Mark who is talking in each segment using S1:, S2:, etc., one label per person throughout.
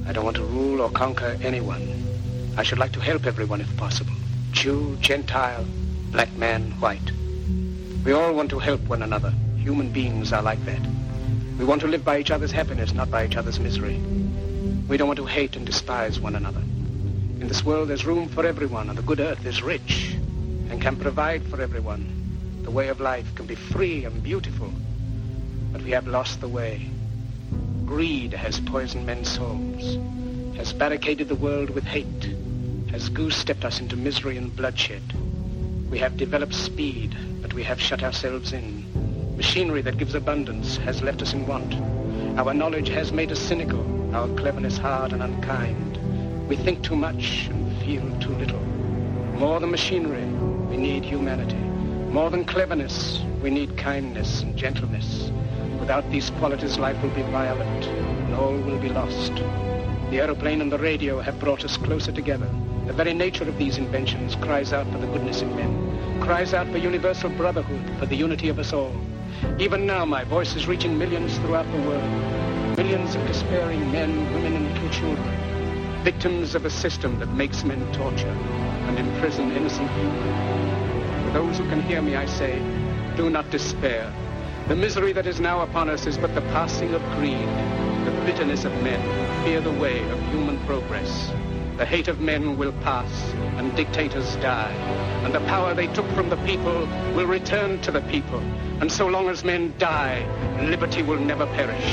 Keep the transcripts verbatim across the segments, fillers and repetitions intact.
S1: I don't want to rule or conquer anyone. I should like to help everyone if possible. Jew, Gentile, black man, white. We all want to help one another. Human beings are like that. We want to live by each other's happiness, not by each other's misery. We don't want to hate and despise one another. In this world, there's room for everyone, and the good earth is rich and can provide for everyone. The way of life can be free and beautiful, but we have lost the way. Greed has poisoned men's souls, has barricaded the world with hate, has goose-stepped us into misery and bloodshed. We have developed speed, but we have shut ourselves in. Machinery that gives abundance has left us in want. Our knowledge has made us cynical, our cleverness hard and unkind. We think too much and feel too little. More than machinery, we need humanity. More than cleverness, we need kindness and gentleness. Without these qualities, life will be violent, and all will be lost. The aeroplane and the radio have brought us closer together. The very nature of these inventions cries out for the goodness in men, cries out for universal brotherhood, for the unity of us all. Even now, my voice is reaching millions throughout the world. Millions of despairing men, women, and little children. Victims of a system that makes men torture and imprison innocent people. For those who can hear me, I say, do not despair. The misery that is now upon us is but the passing of greed, the bitterness of men who fear the way of human progress. The hate of men will pass, and dictators die, and the power they took from the people will return to the people. And so long as men die, liberty will never perish.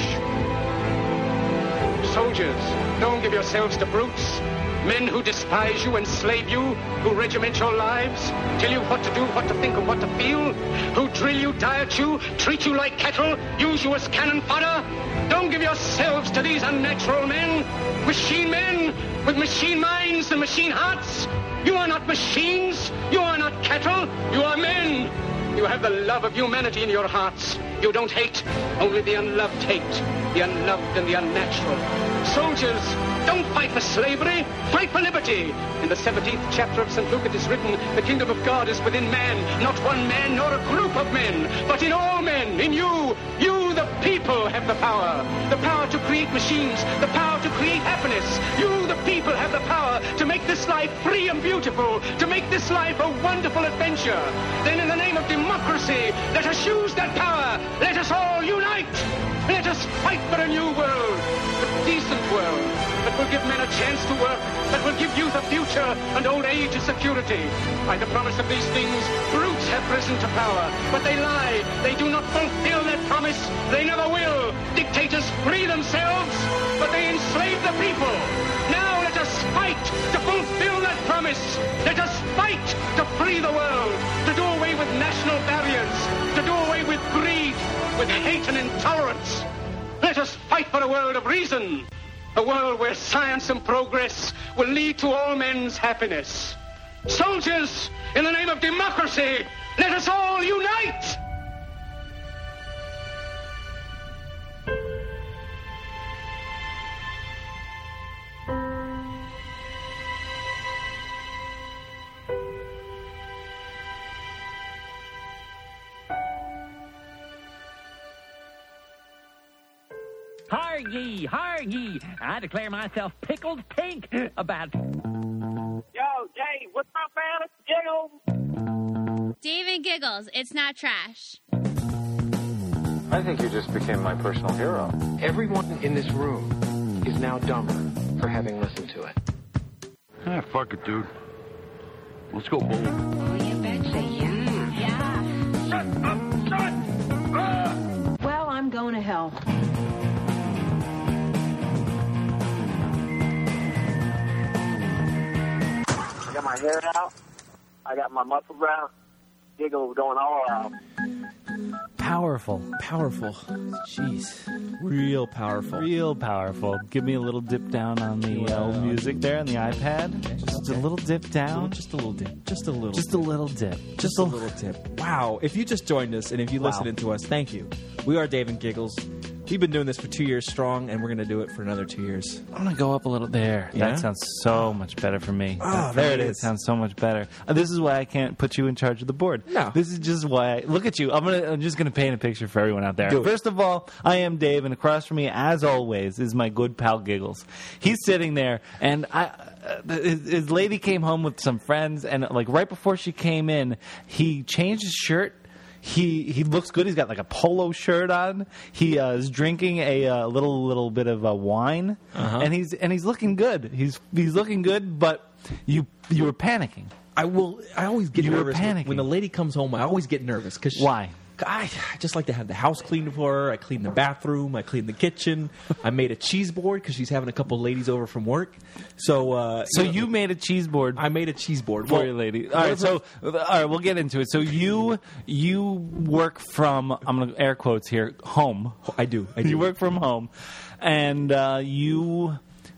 S1: Soldiers, don't give yourselves to brutes. Men who despise you, enslave you, who regiment your lives, tell you what to do, what to think, and what to feel, who drill you, diet you, treat you like cattle, use you as cannon fodder. Don't give yourselves to these unnatural men, machine men with machine minds and machine hearts. You are not machines. You are not cattle. You are men. You have the love of humanity in your hearts. You don't hate, only the unloved hate, the unloved and the unnatural. Soldiers, don't fight for slavery, fight for liberty. In the seventeenth chapter of Saint Luke it is written, the kingdom of God is within man, not one man nor a group of men, but in all men, in you. You, the people, have the power. The power to create machines, the power to create happiness. You, the people, have the power to make this life free and beautiful, to make this life a wonderful adventure. Then in the name of democracy, let us use that power. Let us all unite. Let us fight for a new world, a decent world, that will give men a chance to work, that will give youth a future and old age a security. By the promise of these things, brutes have risen to power, but they lie. They do not fulfill that promise. They never will. Dictators free themselves, but they enslave the people. Now let us fight to fulfill that promise. Let us fight to free the world, to do away with national barriers, to do away with greed, with hate and intolerance. Let us fight for a world of reason, a world where science and progress will lead to all men's happiness. Soldiers, in the name of democracy, let us all unite!
S2: Har ye, har ye, I declare myself pickled pink about...
S3: Yo, Dave, what's up, man? It's Giggles.
S4: Dave and Giggles, it's not trash.
S5: I think you just became my personal hero.
S6: Everyone in this room is now dumber for having listened to it.
S7: Ah, fuck it, dude. Let's go bowling.
S8: Oh, you betcha, yeah. Yeah.
S7: Shut up, shut! Ah!
S8: Well, I'm going to hell.
S3: I got my hair out. I got my muscles out. Giggles going all out.
S9: Powerful, powerful. Jeez. Real powerful. Real powerful. Give me a little dip down on the uh, music there on the iPad. Just a little dip down.
S10: Just a little dip. Just a little.
S9: Just a little dip.
S10: Just,
S9: just
S10: a little dip. Wow. If you just joined us and if you
S9: wow.
S10: listened to us, thank you. We are Dave and Giggles. We've been doing this for two years strong, and we're going to do it for another two years.
S9: I'm going to go up a little there.
S10: Yeah?
S9: That sounds so much better for me.
S10: Oh,
S9: That-
S10: there
S9: that
S10: it is.
S9: sounds so much better. Uh, this is why I can't put you in charge of the board.
S10: No.
S9: This is just why. I, look at you. I'm gonna. I'm just gonna paint a picture for everyone out there.
S10: Do it.
S9: First of all, I am Dave, and across from me, as always, is my good pal Giggles. He's sitting there, and I. Uh, his, his lady came home with some friends, and like right before she came in, he changed his shirt. He he looks good. He's got like a polo shirt on. He uh, is drinking a uh, little little bit of uh, wine,
S10: Uh-huh.
S9: and he's and he's looking good. He's he's looking good, but you you were panicking.
S10: I will. I always get
S9: You were
S10: nervous when-
S9: panicking.
S10: when the lady comes home. I always get nervous because
S9: Why?
S10: I, I just like to have the house cleaned for her. I clean the bathroom. I clean the kitchen. I made a cheese board because she's having a couple ladies over from work. So, uh,
S9: So
S10: know,
S9: you made a cheese board
S10: I made a cheese board
S9: for
S10: Well,
S9: your lady.
S10: what
S9: All right,
S10: if
S9: so all right, we'll get into it. So you you work from I'm gonna air quotes here home.
S10: I do. I do.
S9: You work from home, and uh, you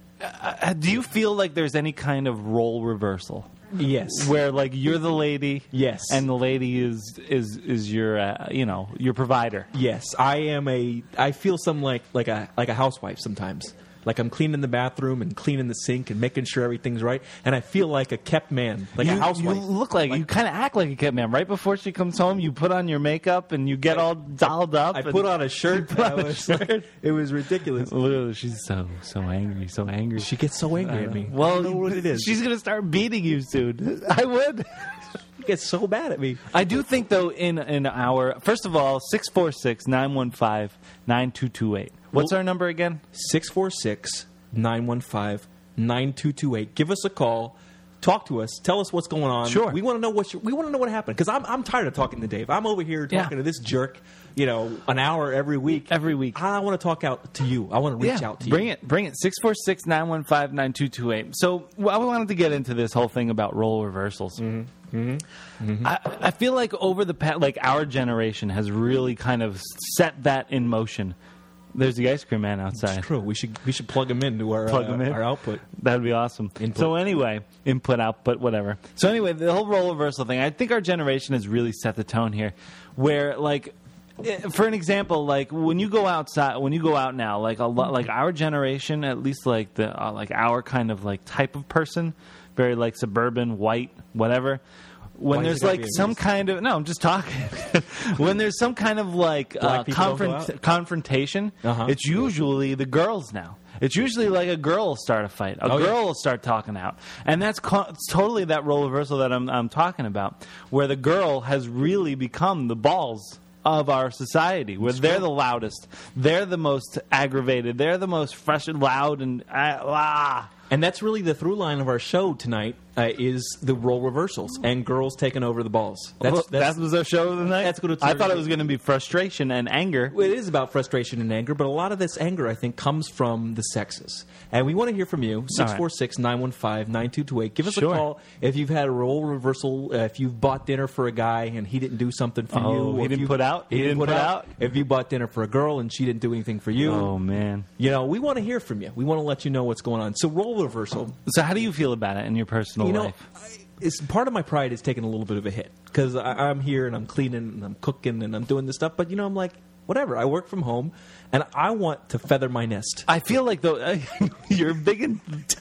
S9: uh, do you feel like there's any kind of role reversal?
S10: Yes.
S9: Where like you're the lady,
S10: Yes.
S9: and the lady is is is your uh, you know your provider.
S10: Yes, I am a. I feel some like like a like a housewife sometimes. Like I'm cleaning the bathroom and cleaning the sink and making sure everything's right, and I feel like a kept man, like
S9: you,
S10: a housewife.
S9: You look like, you kind of act like a kid, man. Right before she comes home, you put on your makeup and you get all dolled up.
S10: I
S9: and
S10: put on a shirt.
S9: put on
S10: I
S9: a
S10: was
S9: shirt.
S10: like- it was ridiculous.
S9: Literally, she's so so angry, so angry.
S10: She gets so angry at me.
S9: Well,
S10: I don't know what it is.
S9: She's gonna start beating you soon. I would.
S10: She gets so bad at me.
S9: I do think though, in in our first of all, six four six nine one five nine two two eight. What's
S10: Well-
S9: our number again?
S10: six four six, nine one five, nine two two eight. Give us a call. Talk to us. Tell us what's going on.
S9: Sure.
S10: We want to know what you, we want to know what happened because I'm I'm tired of talking to Dave. I'm over here
S9: Yeah.
S10: talking to this jerk, you know, an hour every week.
S9: Every week.
S10: I want to talk out to you. I want to reach
S9: yeah,
S10: out to you.
S9: bring it, bring it. Six four six nine one five nine two two eight. So well, I wanted to get into this whole thing about role reversals.
S10: Mm-hmm.
S9: Mm-hmm. I, I feel like over the past, like our generation has really kind of set that in motion. There's the ice cream man outside.
S10: It's true. We should we should plug him into our
S9: Plug
S10: uh,
S9: them in.
S10: our output.
S9: That'd be awesome.
S10: Input.
S9: So anyway, input, output, whatever. So anyway, the whole role reversal thing. I think our generation has really set the tone here, where like, eh, for an example, like when you go outside, when you go out now, like a lot, like our generation, at least like the uh, like our kind of like type of person, very like suburban, white, whatever. When
S10: Why
S9: there's
S10: is it gotta
S9: like
S10: be
S9: some
S10: English?
S9: kind of no, I'm just talking. When there's some kind of like uh,
S10: Black people don't go
S9: confront-
S10: out?
S9: confrontation,
S10: Uh-huh.
S9: it's usually the girls now. It's usually like a girl will start a fight. A
S10: Oh, yeah.
S9: girl will start talking out. And that's co- it's totally that role reversal that I'm, I'm talking about, where the girl has really become the balls of our society, where they're the loudest. They're the most aggravated. They're the most fresh and loud and uh, ah.
S10: And that's really the through line of our show tonight uh, is the role reversals and girls taking over the balls. That's,
S9: Well,
S10: that's
S9: that was our show of the night?
S10: That's what it's
S9: I thought it was going to be frustration and anger.
S10: Well, it is about frustration and anger, but a lot of this anger, I think, comes from the sexes. And we want to hear from you. six four six, nine one five, nine two two eight. Give us
S9: Sure.
S10: a call if you've had a role reversal, uh, if you've bought dinner for a guy and he didn't do something for
S9: Oh,
S10: you.
S9: he
S10: or if
S9: didn't
S10: you-
S9: put out?
S10: He, didn't put, out.
S9: out?
S10: If you bought dinner for a girl and she didn't do anything for you.
S9: Oh, man.
S10: You know, we want to hear from you. We want to let you know what's going on. So role reversal.
S9: So how do you feel about it in your personal
S10: You know,
S9: life?
S10: I, it's part of my pride is taking a little bit of a hit because I'm here and I'm cleaning and I'm cooking and I'm doing this stuff. But you know, I'm like, whatever. I work from home and I want to feather my nest.
S9: I feel like though you're big in.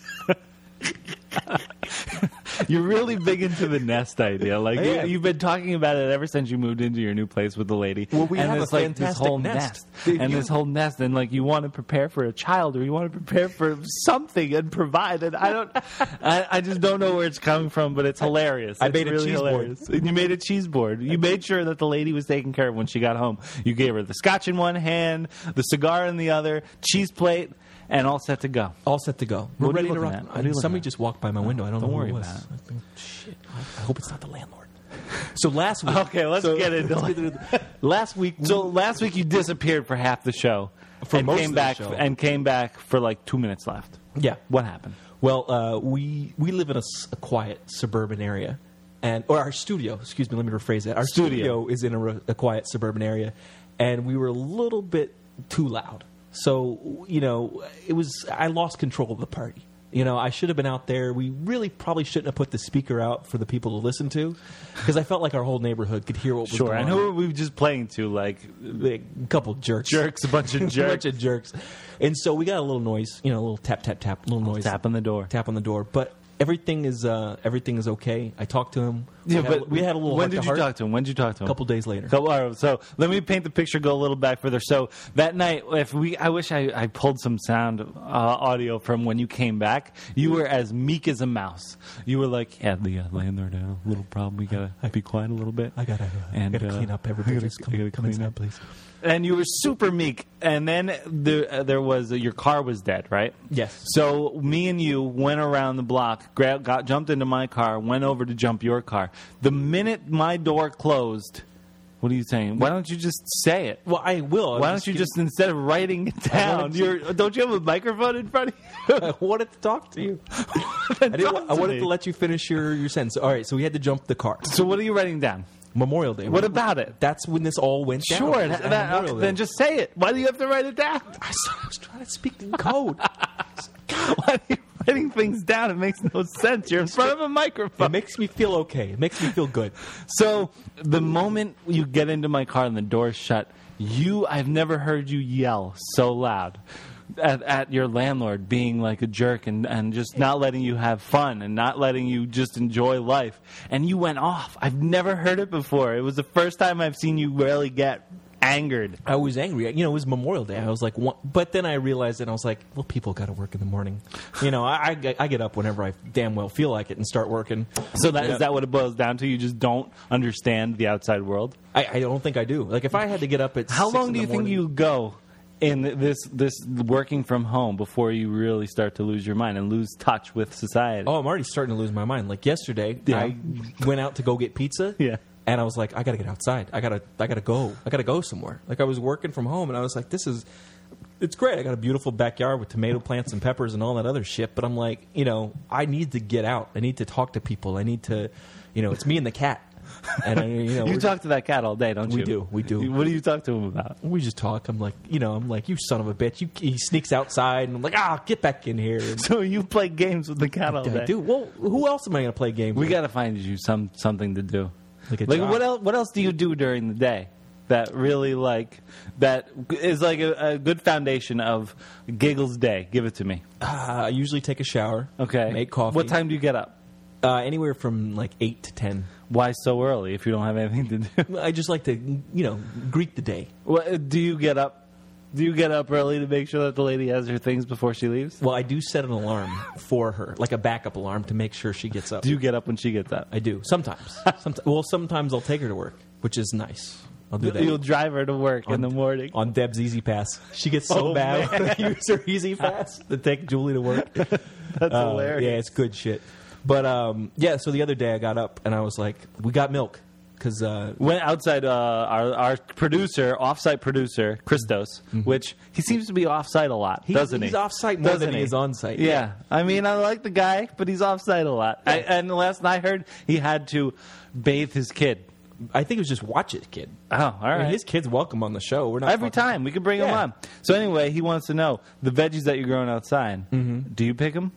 S9: You're really big into the nest idea. Like
S10: I
S9: you,
S10: am.
S9: you've been talking about it ever since you moved into your new place with the lady.
S10: Well, we
S9: and
S10: have
S9: it's
S10: a
S9: like this
S10: fantastic
S9: whole
S10: nest.
S9: nest,
S10: If
S9: and
S10: you-
S9: this whole nest, and like you want to prepare for a child, or you want to prepare for something and provide. And I don't, I, I just don't know where it's coming from, but it's hilarious.
S10: I
S9: It's
S10: made a
S9: really
S10: cheese board.
S9: hilarious. And you made a cheese board. You made sure that the lady was taken care of when she got home. You gave her the scotch in one hand, the cigar in the other, cheese plate. And all set to go.
S10: All set to go. We're
S9: What are
S10: ready
S9: you
S10: to
S9: looking
S10: rock.
S9: at? What are you looking
S10: Somebody
S9: at?
S10: just walked by my window. I don't,
S9: Don't
S10: know
S9: worry
S10: who it was.
S9: about it.
S10: I think, Shit. I hope it's not the landlord. So last week.
S9: Okay, let's
S10: so-
S9: get into
S10: let's
S9: it.
S10: get into it. Last week.
S9: So last week you disappeared for half the show,
S10: For
S9: and
S10: most
S9: came
S10: of the
S9: back
S10: show.
S9: and came back for like two minutes left.
S10: Yeah.
S9: What happened?
S10: Well, uh, we we live in a, s- a quiet suburban area, and or our studio. Excuse me. Let me rephrase that. Our
S9: Studio.
S10: studio, is in a, re- a quiet suburban area, and we were a little bit too loud. So you know, it was I lost control of the party. You know, I should have been out there. We really probably shouldn't have put the speaker out for the people to listen to, because I felt like our whole neighborhood could hear what was
S9: Sure,
S10: going
S9: and
S10: on.
S9: who were we just playing to? Like
S10: A couple jerks.
S9: jerks, a bunch of
S10: a
S9: jerks.
S10: bunch of jerks. And so we got a little noise, you know, a little tap, tap, tap, little noise.
S9: Tap on the door.
S10: Tap on the door. But everything is uh, everything is okay. I talked to him.
S9: Yeah,
S10: we had,
S9: but
S10: we had a little
S9: When did you
S10: heart-to-heart
S9: talk to him? When did you talk to him?
S10: A couple days later.
S9: Couple, all right, so let me paint the picture. Go a little back further. So that night, if we, I wish I, I pulled some sound uh, audio from when you came back. You were as meek as a mouse. You were like, "Yeah, the uh, landlord had a little problem. We gotta be quiet a little bit.
S10: I gotta, uh,
S9: and
S10: I gotta
S9: uh,
S10: clean up everybody.
S9: I gotta,
S10: Just come,
S9: I gotta
S10: come
S9: clean
S10: inside,
S9: up,
S10: please."
S9: And you were super meek. And then there, uh, there was uh, your car was dead, right?
S10: Yes.
S9: So me and you went around the block, gra- got jumped into my car, went over to jump your car. The minute my door closed, what are you saying? Why don't you just say it?
S10: Well, I will.
S9: Why don't you just, instead of writing it down,
S10: to-
S9: you're, don't you have a microphone in front of you?
S10: I wanted to talk to you. I, didn't, wa- I wanted to let you finish your, your sentence. All right, so we had to jump the car.
S9: So what are you writing down?
S10: Memorial Day.
S9: What about it?
S10: That's when this all went down.
S9: Sure,
S10: It was
S9: that,
S10: on
S9: that-
S10: Memorial Day.
S9: then just say it. Why do you have to write it down?
S10: I was, I was trying to speak in code.
S9: Why are you writing things down? It makes no sense. You're in front of a microphone.
S10: It makes me feel okay. It makes me feel good.
S9: So the moment you get into my car and the door's shut, you I've never heard you yell so loud at, at your landlord being like a jerk and, and just not letting you have fun and not letting you just enjoy life. And you went off. I've never heard it before. It was the first time I've seen you really get angered.
S10: I was angry. You know, it was Memorial Day. I was like, what? But then I realized it. And I was like, well, people got to work in the morning. You know, I, I, get- I get up whenever I damn well feel like it and start working.
S9: So that
S10: Yeah.
S9: is that what it boils down to? You just don't understand the outside world?
S10: I, I don't think I do. Like, if I had to get up at
S9: How
S10: six
S9: long
S10: in
S9: do
S10: the
S9: you think
S10: morning-
S9: you go in this this working from home before you really start to lose your mind and lose touch with society?
S10: Oh, I'm already starting to lose my mind. Like yesterday,
S9: Yeah.
S10: I went out to go get pizza.
S9: Yeah.
S10: And I was like, I gotta get outside. I gotta, I gotta go. I gotta go somewhere. Like I was working from home, and I was like, this is, it's great. I got a beautiful backyard with tomato plants and peppers and all that other shit. But I'm like, you know, I need to get out. I need to talk to people. I need to, you know, it's me and the cat. And I, you know,
S9: You
S10: we're-
S9: talk to that cat all day, don't
S10: We
S9: you?
S10: do, we do.
S9: What do you talk to him about?
S10: we just talk. I'm like, you know, I'm like, you son of a bitch. You, he sneaks outside, and I'm like, ah, get back in here. And
S9: So you play games with the cat all day?
S10: I do. Well, who else am I going to play games
S9: We
S10: with?
S9: got to find you some something to do.
S10: Like a
S9: Like
S10: job.
S9: what else? What else do you do during the day that really like that is like a, a good foundation of Giggles Day? Give it to me.
S10: Uh, I usually take a shower.
S9: Okay.
S10: Make coffee.
S9: What time do you get up?
S10: Uh, anywhere from like eight to ten.
S9: Why so early if you don't have anything to do?
S10: I just like to, you know, greet the day.
S9: What, do you get up? Do you get up early to make sure that the lady has her things before she leaves?
S10: Well, I do set an alarm for her, like a backup alarm, to make sure she gets up.
S9: Do you get up when she gets up?
S10: I do sometimes. Sometimes. Well, sometimes I'll take her to work, which is nice. I'll do that.
S9: You'll drive her to work in
S10: On-
S9: the morning.
S10: on Deb's Easy Pass. She gets so
S9: Oh,
S10: mad
S9: man.
S10: when I use her Easy Pass to take Julie to work.
S9: That's
S10: Uh,
S9: hilarious.
S10: Yeah, it's good shit. But um, yeah, so the other day I got up and I was like, we got milk. Because uh,
S9: Went outside uh, our our producer, offsite producer, Christos, which he seems to be offsite a lot,
S10: He's-
S9: doesn't he?
S10: he's offsite more
S9: Doesn't
S10: than he is onsite.
S9: Yeah.
S10: Yeah.
S9: I mean, I like the guy, but he's offsite a lot. I, and last night I heard he had to bathe his kid.
S10: I think it was just watch it, kid.
S9: Oh, all
S10: I mean,
S9: right.
S10: his kid's welcome on the show. We're not
S9: Every
S10: fucking-
S9: time we can bring him
S10: Yeah.
S9: on. So anyway, he wants to know the veggies that you're growing outside. Do you pick them?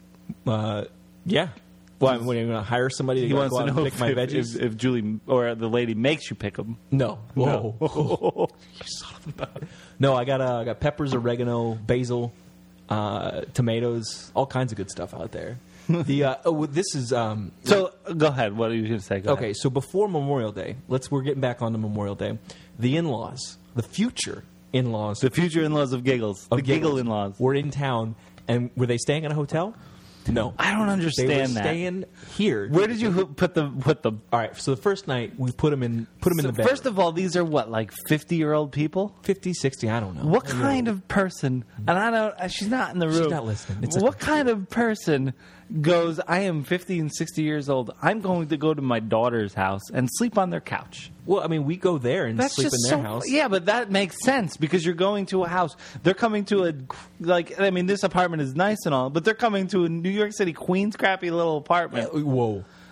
S10: Uh, yeah. Well, when are you going to hire somebody to
S9: He
S10: go,
S9: wants
S10: go
S9: to
S10: out and
S9: know
S10: pick
S9: if,
S10: my
S9: if,
S10: veggies?
S9: if, if Julie or the lady makes you pick them.
S10: no.
S9: No.
S10: Whoa. You son of a- no, I got uh, I got peppers, oregano, basil, uh, tomatoes, all kinds of good stuff out there. The uh, oh, well, this is um,
S9: So go ahead. What are you going to say? Go
S10: okay.
S9: ahead.
S10: So before Memorial Day, let's we're getting back on to Memorial Day. The in-laws, the future in-laws,
S9: The future in-laws of Giggles.
S10: of
S9: the Giggle
S10: Giggles
S9: in-laws.
S10: were in town, and were they staying in a hotel? No,
S9: I don't
S10: they were
S9: understand that.
S10: staying here.
S9: Where did you ho- put the put the?
S10: All right. So the first night we put them in put them in
S9: So
S10: the bed.
S9: first of all, these are what, like fifty-year-old people?
S10: fifty, sixty, I don't know.
S9: What
S10: You know.
S9: kind of person? And I don't. uh, She's not in the room.
S10: She's not listening. It's
S9: what
S10: okay.
S9: kind of person goes? I am fifty and sixty years old. I'm going to go to my daughter's house and sleep on their couch.
S10: Well, I mean, we go there and
S9: That's
S10: sleep
S9: just
S10: in their
S9: so,
S10: house.
S9: Yeah, but that makes sense because you're going to a house. They're coming to a like. I mean, this apartment is nice and all, but they're coming to a New York City Queens crappy little apartment.
S10: Uh, Whoa.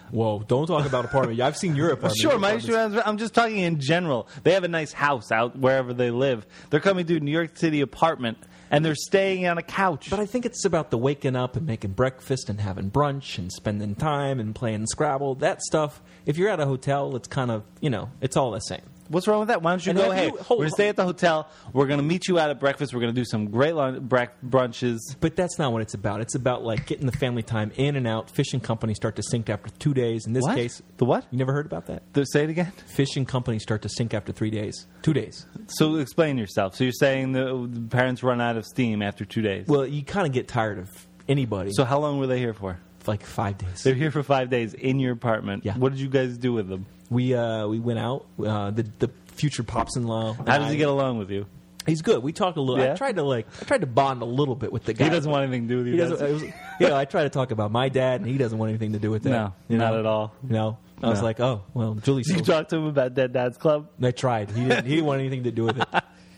S10: Whoa, don't talk about apartment. I've seen your apartment.
S9: Sure,
S10: Your
S9: my
S10: apartment's-
S9: I'm just talking in general. They have a nice house out wherever they live. They're coming to a New York City apartment, and they're staying on a couch.
S10: But I think it's about the waking up and making breakfast and having brunch and spending time and playing Scrabble. That stuff, if you're at a hotel, it's kind of, you know, it's all the same.
S9: What's wrong with that? Why don't you
S10: And
S9: go,
S10: have
S9: hey,
S10: you-
S9: we're
S10: hold-
S9: going to stay at the hotel. We're going to meet you out at breakfast. We're going to do some great lunch, brec- brunches.
S10: But that's not what it's about. It's about, like, getting the family time in and out. Fishing companies start to sink after two days. In this
S9: What?
S10: case...
S9: The what?
S10: You never heard about that?
S9: The, say it again?
S10: Fishing companies start to sink after three days. Two days.
S9: So explain yourself. So you're saying the, the parents run out of steam after two days.
S10: Well, you kind of get tired of anybody.
S9: So how long were they here for?
S10: Like five days.
S9: They're here for five days in your apartment.
S10: Yeah.
S9: What did you guys do with them?
S10: We uh, we went out. Uh, the the future pops-in-law.
S9: How does he get along with you?
S10: He's good. We talked a little.
S9: Yeah?
S10: I tried to like. I tried to bond a little bit with the guy.
S9: He doesn't want anything to do with you.
S10: He
S9: does
S10: doesn't.
S9: he?
S10: It was, you know, I try to talk about my dad, and he doesn't want anything to do with that.
S9: No,
S10: you
S9: not
S10: know?
S9: at all.
S10: No. I was
S9: No.
S10: like, oh well, Julie's.
S9: Did you
S10: so-
S9: talk to him about Dead Dad's Club?
S10: I tried. He didn't. He didn't want anything to do with it.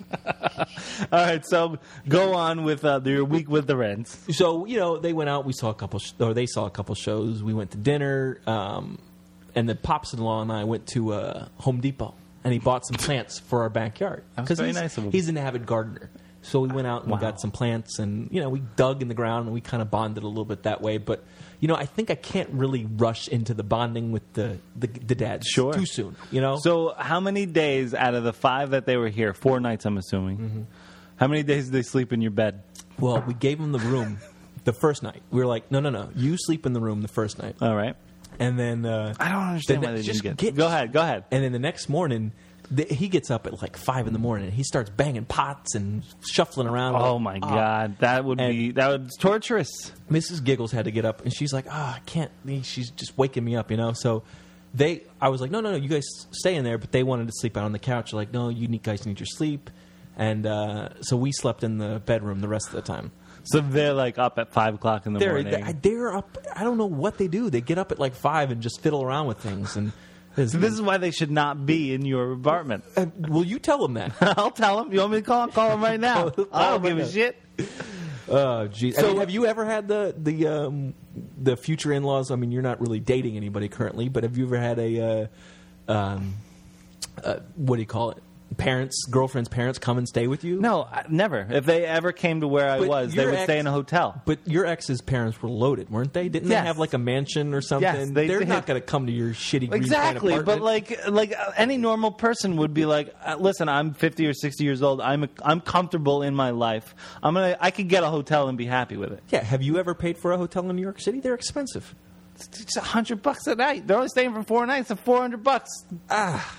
S9: All right, so go on with uh, your week with the Rents.
S10: So you know, they went out. We saw a couple, sh- or they saw a couple shows. We went to dinner, um, and the pops-in-law and I went to uh, Home Depot, and he bought some plants for our backyard.
S9: That was very
S10: he's,
S9: nice of him.
S10: He's an avid gardener, so we went out and
S9: Wow.
S10: we got some plants, and you know, we dug in the ground, and we kind of bonded a little bit that way. But you know, I think I can't really rush into the bonding with the the, the dads
S9: Sure.
S10: too soon. You know,
S9: So how many days out of the five that they were here, four nights I'm assuming,
S10: Mm-hmm.
S9: how many days did they sleep in your bed?
S10: well, we gave him the room the first night. We were like, no, no, no, you sleep in the room the first night,
S9: All right.
S10: and then uh,
S9: I don't understand
S10: the
S9: why
S10: ne-
S9: they
S10: just
S9: didn't get,
S10: get
S9: Go ahead, go ahead.
S10: And then the next morning, th- he gets up at like five in the morning. And he starts banging pots and shuffling around.
S9: Oh
S10: Like,
S9: my
S10: "Ah."
S9: God, that would
S10: And-
S9: be that would torturous.
S10: Missus Giggles had to get up, and she's like, "Ah, I can't." She's just waking me up, you know. So they, I was like, "No, no, no, you guys stay in there." But they wanted to sleep out on the couch. They're like, "No, you need, guys need your sleep." And uh, so we slept in the bedroom the rest of the time.
S9: So they're like up at five o'clock in the
S10: They're
S9: morning.
S10: they're up. I don't know what they do. They get up at like five and just fiddle around with things. And
S9: So this is why they should not be in your apartment.
S10: uh, will you tell them that?
S9: I'll tell them. You want me to call? Call them right now. I don't give a shit.
S10: Oh, geez.
S9: So-
S10: I mean, have you ever had the the um, the future in laws? I mean, you're not really dating anybody currently, but have you ever had a uh, um, uh, what do you call it? Parents, girlfriend's parents come and stay with you?
S9: No, I- never. If they ever came to where I
S10: But
S9: was, they
S10: your
S9: would stay
S10: ex-
S9: in a hotel.
S10: But your ex's parents were loaded, weren't they? Didn't
S9: Yes.
S10: they have like a mansion or something?
S9: Yes, they
S10: They're
S9: did.
S10: not going to come to your shitty green
S9: Exactly,
S10: pine
S9: but
S10: apartment.
S9: like like uh, any normal person would be like, uh, listen, I'm fifty or sixty years old. I'm a, I'm comfortable in my life. I'm gonna I could get a hotel and be happy with it.
S10: Yeah, have you ever paid for a hotel in New York City? They're expensive.
S9: It's, it's a hundred bucks a night. They're only staying for four nights. So four hundred bucks.
S10: Ah.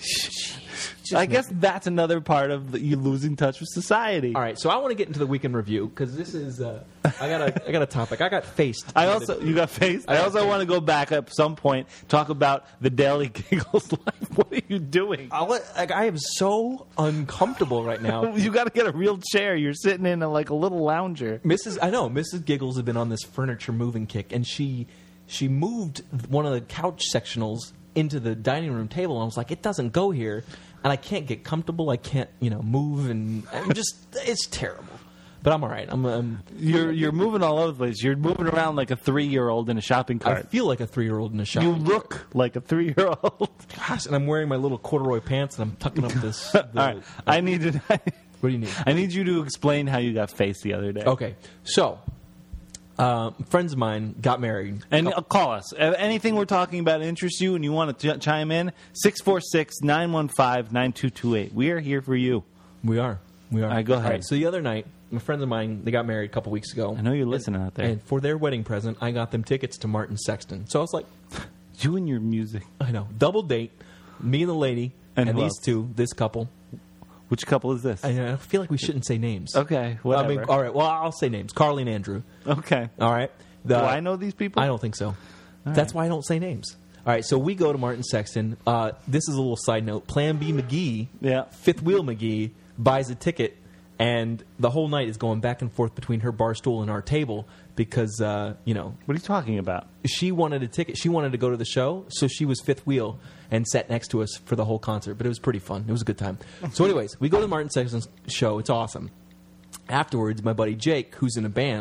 S9: I guess that's another part of the, you losing touch with society.
S10: All right, so I want to get into the weekend review because this is uh, I got a I got a topic. I got faced.
S9: I also you got faced. I also want to go back at some point talk about the Daily Giggles life. What are you doing?
S10: I'll let, like, I am so uncomfortable right now.
S9: You got to get a real chair. You're sitting in a, like a little lounger.
S10: Missus I know Missus Giggles has been on this furniture moving kick, and she she moved one of the couch sectionals into the dining room table. And I was like, it doesn't go here, and I can't get comfortable. I can't you know move, and I'm just it's terrible. But I'm all right. I'm. I'm
S9: You're you're moving all over the place. You're moving around like a three year old in a shopping
S10: I
S9: cart.
S10: feel like a three year old in a shop.
S9: You look like a three year old.
S10: Gosh, and I'm wearing my little corduroy pants, and I'm tucking up this. The,
S9: All right, I need to.
S10: What do you need?
S9: I need you to explain how you got faced the other day.
S10: Okay, so uh, friends of mine got married,
S9: And uh, call us. If anything we're talking about interests you and you want to ch- chime in, six four six, nine one five, nine two two eight. We are here for you.
S10: We are. We are.
S9: All right, go ahead.
S10: All right, so the other night, my friends of mine, they got married a couple weeks ago.
S9: I know you're listening out there.
S10: And for their wedding present, I got them tickets to Martin Sexton. So I was like,
S9: You and your music.
S10: I know, double date, me and the lady,
S9: And
S10: and,
S9: who
S10: these
S9: else?
S10: two, this couple.
S9: Which couple is this?
S10: I, I feel like we shouldn't say names.
S9: Okay, whatever.
S10: I mean, all right, well, I'll say names. Carly and Andrew.
S9: Okay.
S10: All right. The-
S9: Do I know these people?
S10: I don't think so. That's why I don't say names. All right, so we go to Martin Sexton. Uh, this is a little side note. Plan B McGee,
S9: Yeah.
S10: Fifth Wheel McGee, buys a ticket, and the whole night is going back and forth between her bar stool and our table because, uh, you know,
S9: What are you talking about?
S10: she wanted a ticket. She wanted to go to the show, so she was fifth wheel and sat next to us for the whole concert. But it was pretty fun. It was a good time. So anyways, we go to the Martin Sexton's show. It's awesome. Afterwards, my buddy Jake, who's in a band,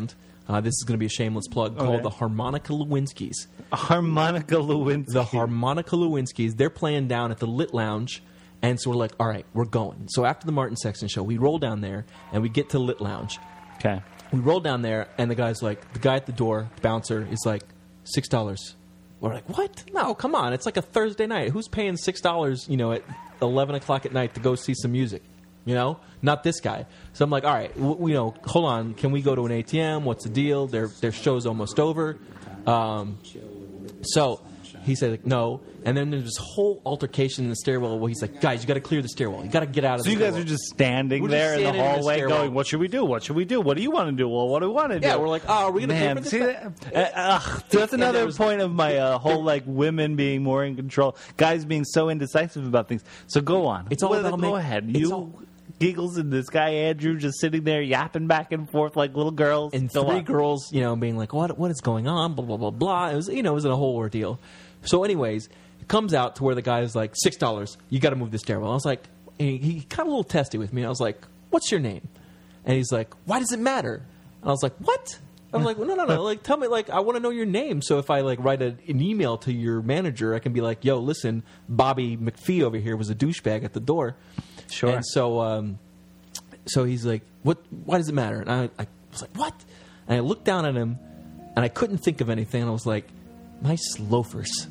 S10: Uh, this is going to be a shameless plug
S9: Okay.
S10: called the Harmonica Lewinsky's.
S9: Harmonica Lewinsky.
S10: The Harmonica Lewinsky's. They're playing down at the Lit Lounge. And so we're like, all right, we're going. So after the Martin Sexton show, we roll down there and we get to Lit Lounge.
S9: Okay.
S10: We roll down there and the guy's like, the guy at the door, the bouncer, is like, six dollars. We're like, what? No, come on. It's like a Thursday night. Who's paying six dollars, you know, at eleven o'clock at night to go see some music? You know? Not this guy. So I'm like, all right, w- you know, hold on. Can we go to an A T M? What's the deal? Their their show's almost over. Um, so he said, like, no. And then there's this whole altercation in the stairwell where he's like, guys, you got to clear the stairwell. You got to get out of
S9: So
S10: the
S9: you guys
S10: stairwell.
S9: are just standing
S10: We're
S9: there
S10: just
S9: in the
S10: standing in the
S9: hallway
S10: stairwell.
S9: going, what should we do? What should we do? What do you want to do? Well, what do we want to do?
S10: Yeah, we're like, oh, are we going to pay for
S9: Man,
S10: this?
S9: see that? Uh, ugh, that's
S10: And
S9: another
S10: there was-
S9: point of my uh, whole like women being more in control, guys being so indecisive about things. So go on.
S10: It's all
S9: Well,
S10: about
S9: go
S10: make-
S9: ahead.
S10: it's
S9: You
S10: all-
S9: Giggles and this guy Andrew just sitting there yapping back and forth like little girls.
S10: And
S9: Go
S10: three
S9: on.
S10: girls, you know, being like, "What? What is going on?" Blah blah blah blah. It was, you know, it was a whole ordeal. So, anyways, it comes out to where the guy is like, six dollars. You got to move the stairwell. I was like, and he, he got a little testy with me. I was like, "What's your name?" And he's like, "Why does it matter?" And I was like, "What?" I was like, well, "No, no, no. Like, tell me. Like, I want to know your name. So if I like write a, an email to your manager, I can be like, yo, listen, Bobby McPhee over here was a douchebag at the door."
S9: Sure.
S10: And so. Um, So he's like, "What? Why does it matter?" And I, I was like, "What?" And I looked down at him, and I couldn't think of anything. And I was like, "Nice loafers."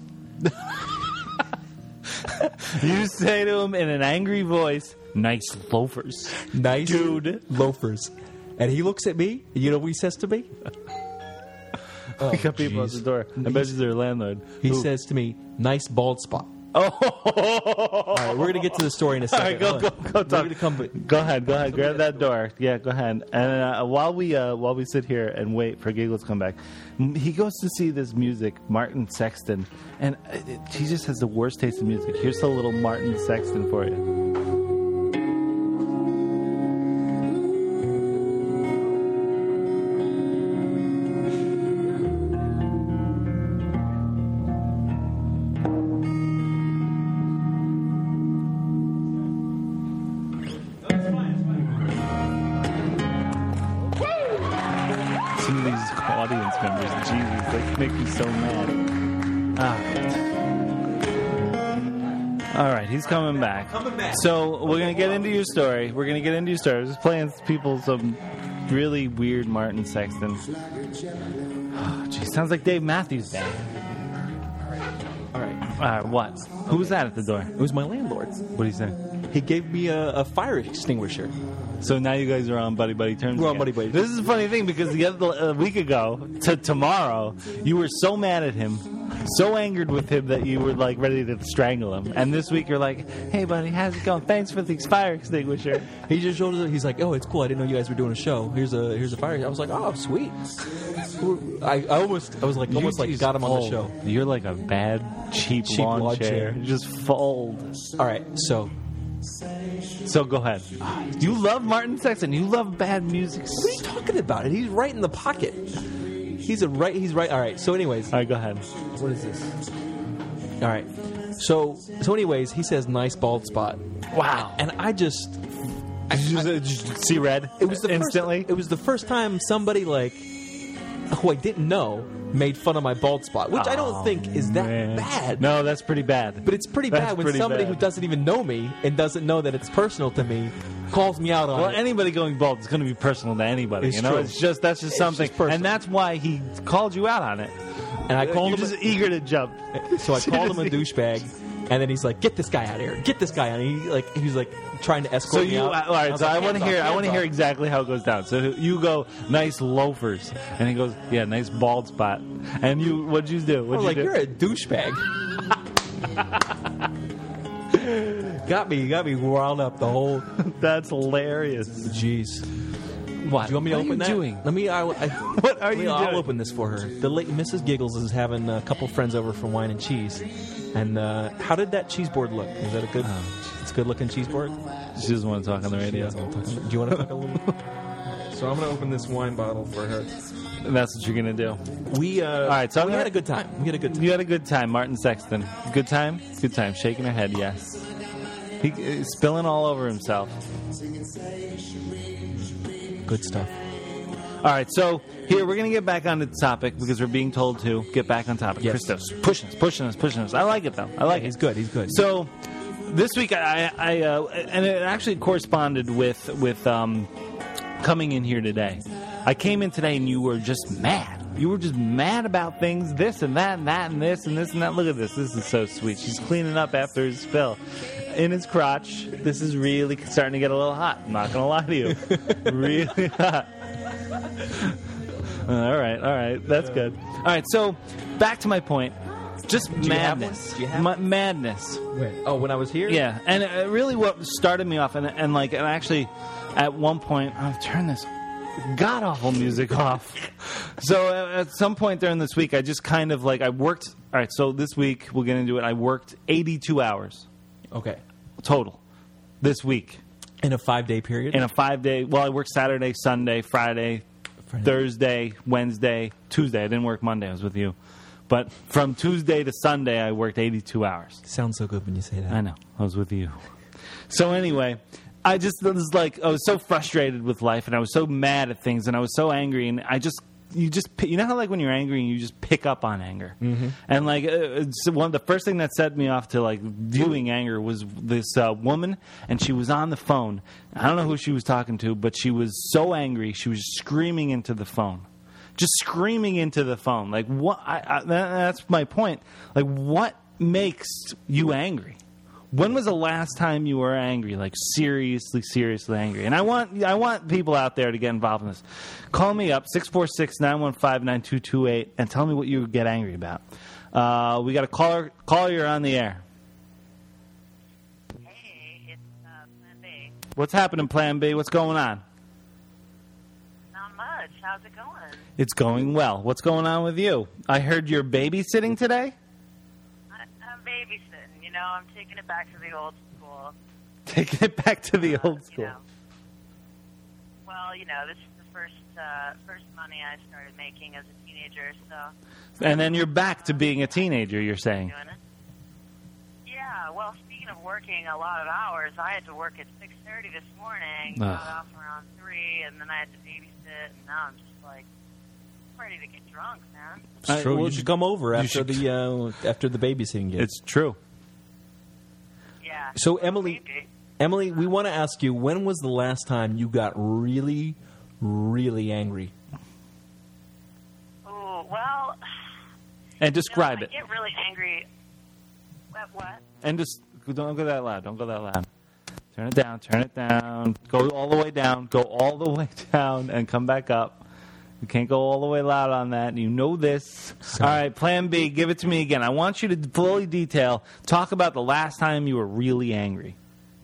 S9: You say to him in an angry voice, "Nice loafers."
S10: Nice
S9: Dude.
S10: loafers. And he looks at me. And you know what he says to me?
S9: We got people at
S10: jeez.
S9: the door. I bet you their landlord.
S10: He
S9: Who?
S10: says to me, "Nice bald spot."
S9: Oh,
S10: All right, we're gonna get to the story in a
S9: all right,
S10: second.
S9: go
S10: Hold
S9: go
S10: on.
S9: go
S10: We're
S9: talk.
S10: gonna come,
S9: Go ahead, go ahead, grab that door. Yeah, go ahead. And uh, while we uh, while we sit here and wait for Giggles to come back, m- he goes to see this music, Martin Sexton, and uh, it, he just has the worst taste in music. Here's a little Martin Sexton for you. Some of these audience members, Jesus, they make me so mad. All right. All right, he's coming back.
S10: Coming back.
S9: So we're gonna get into your story. We're gonna get into your story. I was just playing people some really weird Martin Sexton. Oh, geez, sounds like Dave Matthews Band.
S10: all right.
S9: All right, what? Who was that at the door?
S10: It was my landlord.
S9: What do you say?
S10: He gave me a, a fire extinguisher.
S9: So now you guys are on buddy buddy terms.
S10: We're on
S9: again.
S10: buddy buddy
S9: This is a funny thing because the other a week ago to tomorrow, you were so mad at him, so angered with him that you were like ready to strangle him. And this week you're like, "Hey buddy, how's it going? Thanks for the fire extinguisher."
S10: He just showed us. He's like, "Oh, it's cool. I didn't know you guys were doing a show. Here's a here's a fire." I was like, "Oh, sweet." I, I almost I was like almost
S9: You
S10: like
S9: just
S10: got him on the
S9: fold.
S10: show.
S9: You're like a bad cheap,
S10: Cheap
S9: lawn,
S10: lawn
S9: chair.
S10: chair.
S9: You just fold.
S10: All right, so
S9: So go ahead. You love Martin Sexton. You love bad music.
S10: what are you talking about? It. He's right in the pocket. He's a right. He's right. All right. So, anyways,
S9: All right, go ahead.
S10: what is this? All right. So, so anyways, he says nice bald spot,
S9: Wow.
S10: and I just
S9: Did you, just- did you see red?
S10: it was the
S9: instantly.
S10: First, it was the first time somebody like who I didn't know made fun of my bald spot, which I don't
S9: Oh,
S10: think is that
S9: man.
S10: bad.
S9: No, that's pretty bad.
S10: But it's pretty
S9: That's
S10: bad when
S9: pretty
S10: somebody
S9: bad.
S10: who doesn't even know me and doesn't know that it's personal to me calls me out on
S9: Well,
S10: it.
S9: anybody going bald is going to be personal to anybody.
S10: It's
S9: you know,
S10: true.
S9: it's just that's just
S10: It's
S9: something,
S10: just personal.
S9: and that's why he called you out on it.
S10: and I called
S9: You're
S10: him.
S9: just eager to jump.
S10: So I called him a
S9: Seriously.
S10: douchebag, and then he's like, "Get this guy out of here! Get this guy out!" And he like he was like trying to escort
S9: So
S10: me
S9: you,
S10: out.
S9: all right?
S10: was
S9: So
S10: like,
S9: I want to
S10: "Hands
S9: hear.
S10: off,
S9: I want to
S10: hands
S9: hear
S10: off."
S9: exactly how it goes down. So you go, nice loafers, and he goes, yeah, nice bald spot. And you, what'd you do?
S10: I
S9: What'd
S10: was
S9: you
S10: like,
S9: do?
S10: "You're a douchebag." got me, got me riled up the whole.
S9: That's hilarious.
S10: Jeez.
S9: What?
S10: Do you want me to
S9: what
S10: open
S9: are
S10: that?
S9: you doing?
S10: Let me. I, I,
S9: What are
S10: let me-
S9: you
S10: I'll
S9: doing?
S10: open this for her. The late Missus Giggles is having a couple friends over from Wine and Cheese. And uh, how did that cheese board look? Is that a good? It's a good looking cheese board.
S9: She doesn't want to talk on the radio.
S10: Do you want to talk a little bit? So I'm going to open this wine bottle for her.
S9: And that's what you're gonna do.
S10: We uh,
S9: All right, so I'm
S10: we
S9: gonna-
S10: had a good time. We had a good time.
S9: You had a good time, Martin Sexton. Good time? Good time. Shaking her head, yes. He uh, spilling all over himself.
S10: Good stuff.
S9: All right, so here we're going to get back on the topic because we're being told to get back on topic.
S10: Yes.
S9: Christos, pushing us, pushing us, pushing us. I like it, though. I like
S10: Yeah,
S9: it.
S10: he's good, he's good.
S9: So this week, I, I uh, and it actually corresponded with, with um, coming in here today. I came in today and you were just mad. You were just mad about things, this and that and that and this and this and that. Look at this. This is so sweet. She's cleaning up after his spill. In his crotch. This is really starting to get a little hot. I'm not going to lie to you. Really hot. All right, all right. That's good. All right, so back to my point. Just
S10: Do you have
S9: madness.
S10: one? Do you have
S9: Ma- madness.
S10: Wait. Oh, when I was here?
S9: Yeah, and uh, really what started me off, and, and like, and actually, at one point, I've turned this god awful music off. So uh, at some point during this week, I just kind of like I worked. All right, so this week we'll get into it. I worked eighty-two hours
S10: Okay.
S9: total this week
S10: In a five-day period?
S9: in a five-day. Well, I worked Saturday, Sunday, Friday,
S10: Friday.
S9: Thursday, Wednesday, Tuesday. I didn't work Monday. I was with you, but from Tuesday to Sunday, I worked eighty-two hours.
S10: Sounds so good when you say that.
S9: I know. I was with you. So anyway, I just was like, I was so frustrated with life, and I was so mad at things, and I was so angry, and I just, you just, pi- you know how like when you're angry and you just pick up on anger, mm-hmm. and like uh, it's one of the first thing that set me off to like viewing anger was this uh, woman, and she was on the phone. I don't know who she was talking to, but she was so angry, she was screaming into the phone. Just screaming into the phone. Like, what? I, I, that, that's my point. Like, what makes you angry? When was the last time you were angry? Like, seriously, seriously angry? And I want I want people out there to get involved in this. Call me up, six four six, nine one five, nine two two eight, and tell me what you get angry about. Uh, we got a caller. Caller, you're on the air.
S11: Hey, it's uh, Plan B.
S9: What's happening, Plan B? What's going on?
S11: Not much. How's it going?
S9: It's going well. What's going on with you? I heard you're babysitting today?
S11: I, I'm babysitting. You know, I'm taking it back to the old school.
S9: Taking it back to the
S11: Uh,
S9: old
S11: you
S9: school.
S11: know. Well, you know, this is the first uh, first money I started making as a teenager, so...
S9: And then you're back to being a teenager, you're saying.
S11: Doing it. Yeah, well, speaking of working a lot of hours, I had to work at six thirty this morning, got
S9: Ugh.
S11: off around three, and then I had to babysit, and now I'm just like, ready to get drunk, man.
S10: It's
S9: I-
S10: true.
S9: well,
S10: you should come over
S9: you
S10: after
S9: should-
S10: the uh, after the babysitting gig.
S9: It's true.
S11: Yeah.
S10: So, Emily,
S11: Maybe.
S10: Emily, we want to ask you, when was the last time you got really, really angry?
S11: Oh, well...
S9: And describe
S11: you know,
S9: it.
S11: I get really angry. What? what?
S9: And just don't go that loud. Don't go that loud. Turn it down. Turn it down. Go all the way down. Go all the way down and come back up. You can't go all the way loud on that. You know this.
S10: Sorry.
S9: All right, Plan B, give it to me again. I want you to fully detail. Talk about the last time you were really angry.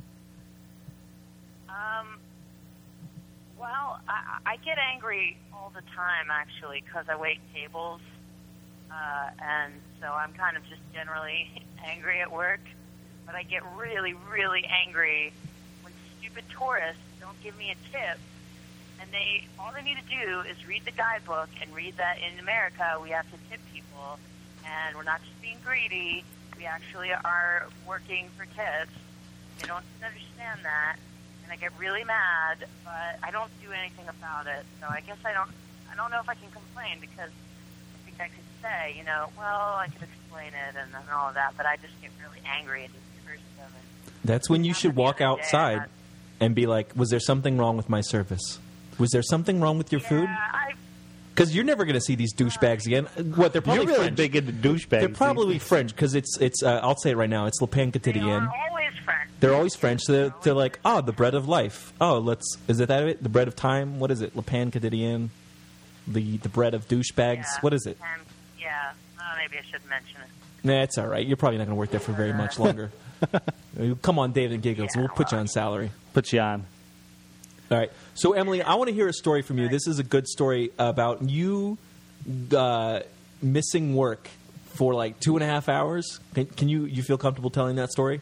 S11: Um, well, I, I get angry all the time, actually, because I wait tables. Uh, and so I'm kind of just generally angry at work. But I get really, really angry when stupid tourists don't give me a tip. And they all they need to do is read the guidebook and read that in America we have to tip people. And we're not just being greedy. We actually are working for tips. They don't understand that. And I get really mad, but I don't do anything about it. So I guess I don't I don't know if I can complain because I think I could say, you know, well, I could explain it and, and all of that, but I just get really angry and just curse them. And
S10: That's when you should walk outside and be like, was there something wrong with my service? Was there something wrong with your
S11: yeah,
S10: food?
S11: I,
S10: Because you're never going to see these douchebags again. What, they're probably
S9: You're really
S10: French.
S9: big into douchebags.
S10: They're probably French because it's, it's uh, I'll say it right now, it's Le Pain
S11: they
S10: Quotidien.
S11: are always French.
S10: They're always French. They're, they're like, oh, the bread of life. Oh, let's, is it that it? The bread of time? What is it? Le Pain Quotidien? The, the bread of douchebags?
S11: Yeah,
S10: What is it?
S11: and, yeah, uh, maybe I shouldn't mention it.
S10: Nah, it's all right. You're probably not going to work there for very much longer. Come on, David and Giggles.
S11: Yeah,
S10: We'll put you
S11: well.
S10: on salary.
S9: Put you on.
S10: All right. So, Emily, I want to hear a story from you. This is a good story about you uh, missing work for like two and a half hours. Can, can you you feel comfortable telling that story?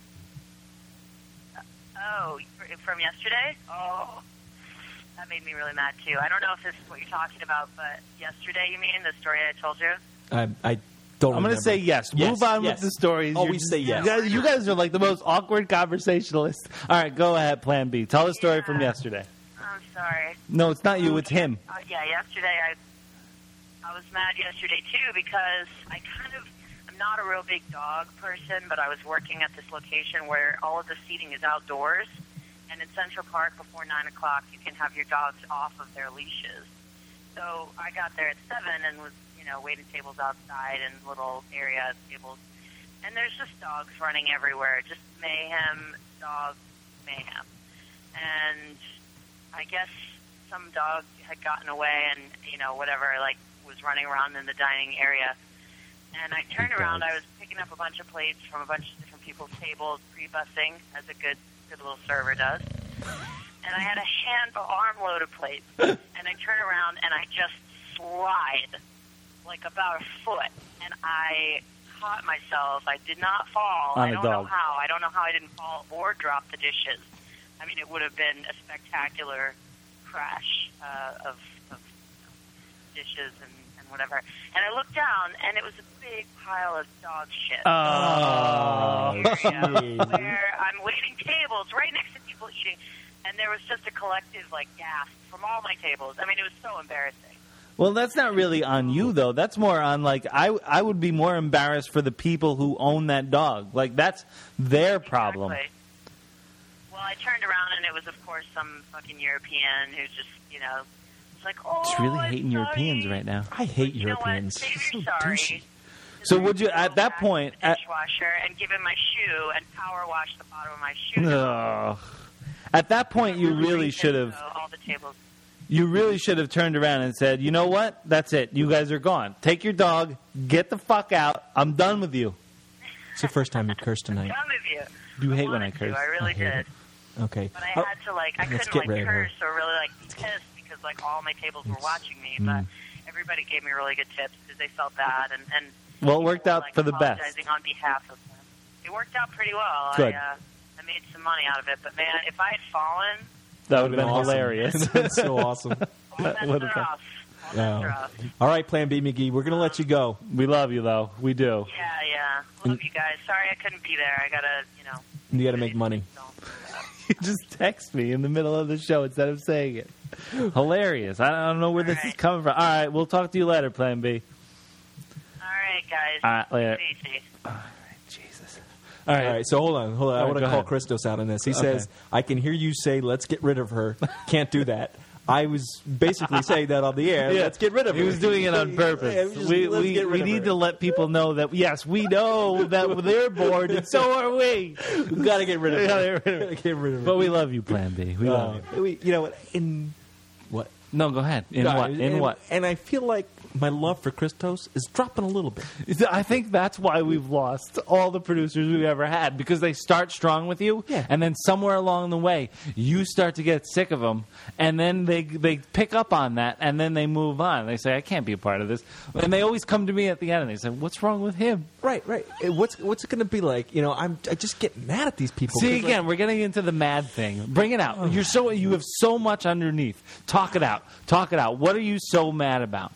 S11: Oh, fr- from yesterday? Oh, that made me really mad, too. I don't know if this is what you're talking about, but yesterday, you mean, the story I told you?
S10: I, I don't
S9: I'm going to say yes.
S10: Yes,
S9: Move on
S10: yes.
S9: with the stories.
S10: Always
S9: You're
S10: say yes.
S9: You guys, you guys are like the most awkward conversationalists. All right, go ahead, Plan B. Tell the story
S11: Yeah.
S9: from yesterday.
S11: Uh, I'm sorry.
S9: No, it's not you. It's him.
S11: Uh, yeah, yesterday I I was mad yesterday too because I kind of I'm not a real big dog person, but I was working at this location where all of the seating is outdoors, and in Central Park before nine o'clock you can have your dogs off of their leashes. So I got there at seven and was you know waiting tables outside and little area tables, and there's just dogs running everywhere, just mayhem, dog mayhem, and I guess some dog had gotten away and, you know, whatever, like, was running around in the dining area. And I turned around. I was picking up a bunch of plates from a bunch of different people's tables, pre-bussing, as a good good little server does. And I had a handful, armload of plates. And I turn around, and I just slide, like, about a foot. And I caught myself. I did not fall.
S9: On
S11: I
S9: a
S11: don't
S9: dog.
S11: know how. I don't know how I didn't fall or drop the dishes. I mean, it would have been a spectacular crash uh, of, of dishes and, and whatever. And I looked down, and it was a big pile of dog shit.
S9: Oh,
S11: area where I'm waiting tables right next to people eating, and there was just a collective, like, gasp from all my tables. I mean, it was so embarrassing.
S9: Well, that's not really on you, though. That's more on, like, I, I would be more embarrassed for the people who own that dog. Like, that's their problem.
S11: Exactly. Well, I turned around, and it was, of course, some fucking European who just, you know, was like, oh,
S9: It's really
S11: I'm
S9: hating
S11: sorry.
S9: Europeans right now.
S10: I hate
S11: You know what?
S10: Europeans.
S11: Say
S10: They're
S11: you're
S10: so
S11: sorry.
S10: douchey.
S9: So would you, at that point...
S11: The
S9: At,
S11: dishwasher and give him my shoe and power wash the bottom of my shoe.
S9: Ugh. At that point, you really should have...
S11: So all the tables.
S9: You really should have turned around and said, you know what? That's it. You guys are gone. Take your dog. Get the fuck out. I'm done with you.
S10: It's the first time you cursed tonight.
S11: Done with you.
S9: You hate when I
S11: wanted to,
S9: curse.
S11: I really
S10: I hate
S11: did.
S10: it. Okay.
S11: But I
S10: Oh,
S11: had to, like, I
S10: let's
S11: couldn't,
S10: get
S11: like,
S10: rid of her.
S11: curse or really, like, be pissed because, like, all my tables were watching me. But everybody gave me really good tips because they felt bad. And, and
S9: Well, it worked
S11: people were,
S9: out
S11: like,
S9: for the best.
S11: apologizing on behalf of them. It worked out pretty well.
S9: Good.
S11: I, uh, I made some money out of it. But, man, if I had fallen,
S9: That would have been
S10: awesome.
S9: hilarious.
S10: That's so awesome.
S11: all bets
S9: would've
S11: are
S9: been-
S11: off. All bets are
S10: Yeah.
S11: off.
S10: All right, Plan B, McGee. We're going to let you go.
S9: We love you, though. We do.
S11: Yeah, yeah. Love you guys. Sorry I couldn't be there. I got to, you know.
S10: You got to make money.
S9: You just text me in the middle of the show instead of saying it. Hilarious. I don't know where this is coming from. All right, we'll talk to you later, Plan B.
S11: All right, guys.
S9: All right, later.
S11: Stay safe.
S9: Jesus.
S10: All right. All right, so hold on. Hold on. I
S9: All right,
S10: want to
S9: go
S10: call
S9: ahead.
S10: Christos out on this. He
S9: Okay.
S10: says, I can hear you say, let's get rid of her. Can't do that. I was basically saying that on the air.
S9: Yeah.
S10: Let's get rid of her.
S9: He was doing it on purpose.
S10: Yeah, just,
S9: we
S10: let's
S9: we,
S10: get rid
S9: we
S10: of
S9: need
S10: her.
S9: to let people know that, yes, we know that they're bored, and so are we.
S10: We've got to get rid of
S9: We
S10: her.
S9: gotta get rid of her.
S10: Gotta get rid of her.
S9: But we love you, Plan B. We love
S10: Uh,
S9: you.
S10: we, you know what? In what?
S9: No, go ahead. In
S10: No,
S9: what? In
S10: and,
S9: what?
S10: And I feel like my love for Christos is dropping a little bit.
S9: I think that's why we've lost all the producers we've ever had, because they start strong with you,
S10: Yeah.
S9: and then somewhere along the way, you start to get sick of them, and then they they pick up on that, and then they move on. They say, I can't be a part of this. And they always come to me at the end, and they say, what's wrong with him?
S10: Right, right. Uh, What's what's it going to be like? You know, I'm I just get mad at these people.
S9: See,
S10: 'cause,
S9: again,
S10: like,
S9: we're getting into the mad thing. Bring it out. You're so You have so much underneath. Talk it out. Talk it out. What are you so mad about?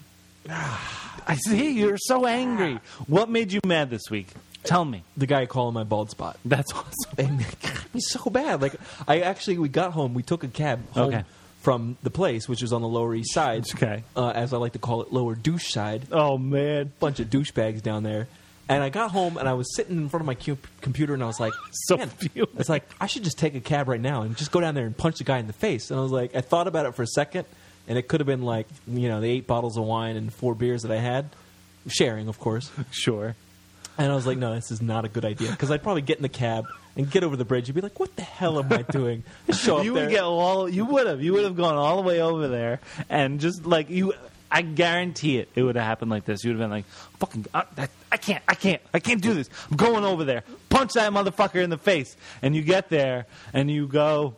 S9: I see. You're so angry. What made you mad this week? Tell me.
S10: the guy calling my bald spot.
S9: That's awesome.
S10: And it got me so bad. Like I actually, we got home. We took a cab home
S9: Okay.
S10: from the place, which was on the Lower East Side.
S9: Okay.
S10: Uh, as I like to call it, Lower Douche Side.
S9: Oh, man.
S10: Bunch of douchebags down there. And I got home and I was sitting in front of my cu- computer and I was like,
S9: So
S10: man,
S9: fuming.
S10: it's like I should just take a cab right now and just go down there and punch the guy in the face. And I was like, I thought about it for a second, and it could have been like, you know, the eight bottles of wine and four beers that I had, sharing, of course.
S9: Sure.
S10: And I was like, no, this is not a good idea. Because I'd probably get in the cab and get over the bridge and be like, what the hell am I doing? Just show up
S9: You
S10: there.
S9: would get all. You would have. You would have gone all the way over there, and just like you, I guarantee it. It would have happened like this. You would have been like, "Fucking, uh, I, I can't, I can't, I can't do this. I'm going over there. Punch that motherfucker in the face." And you get there, and you go,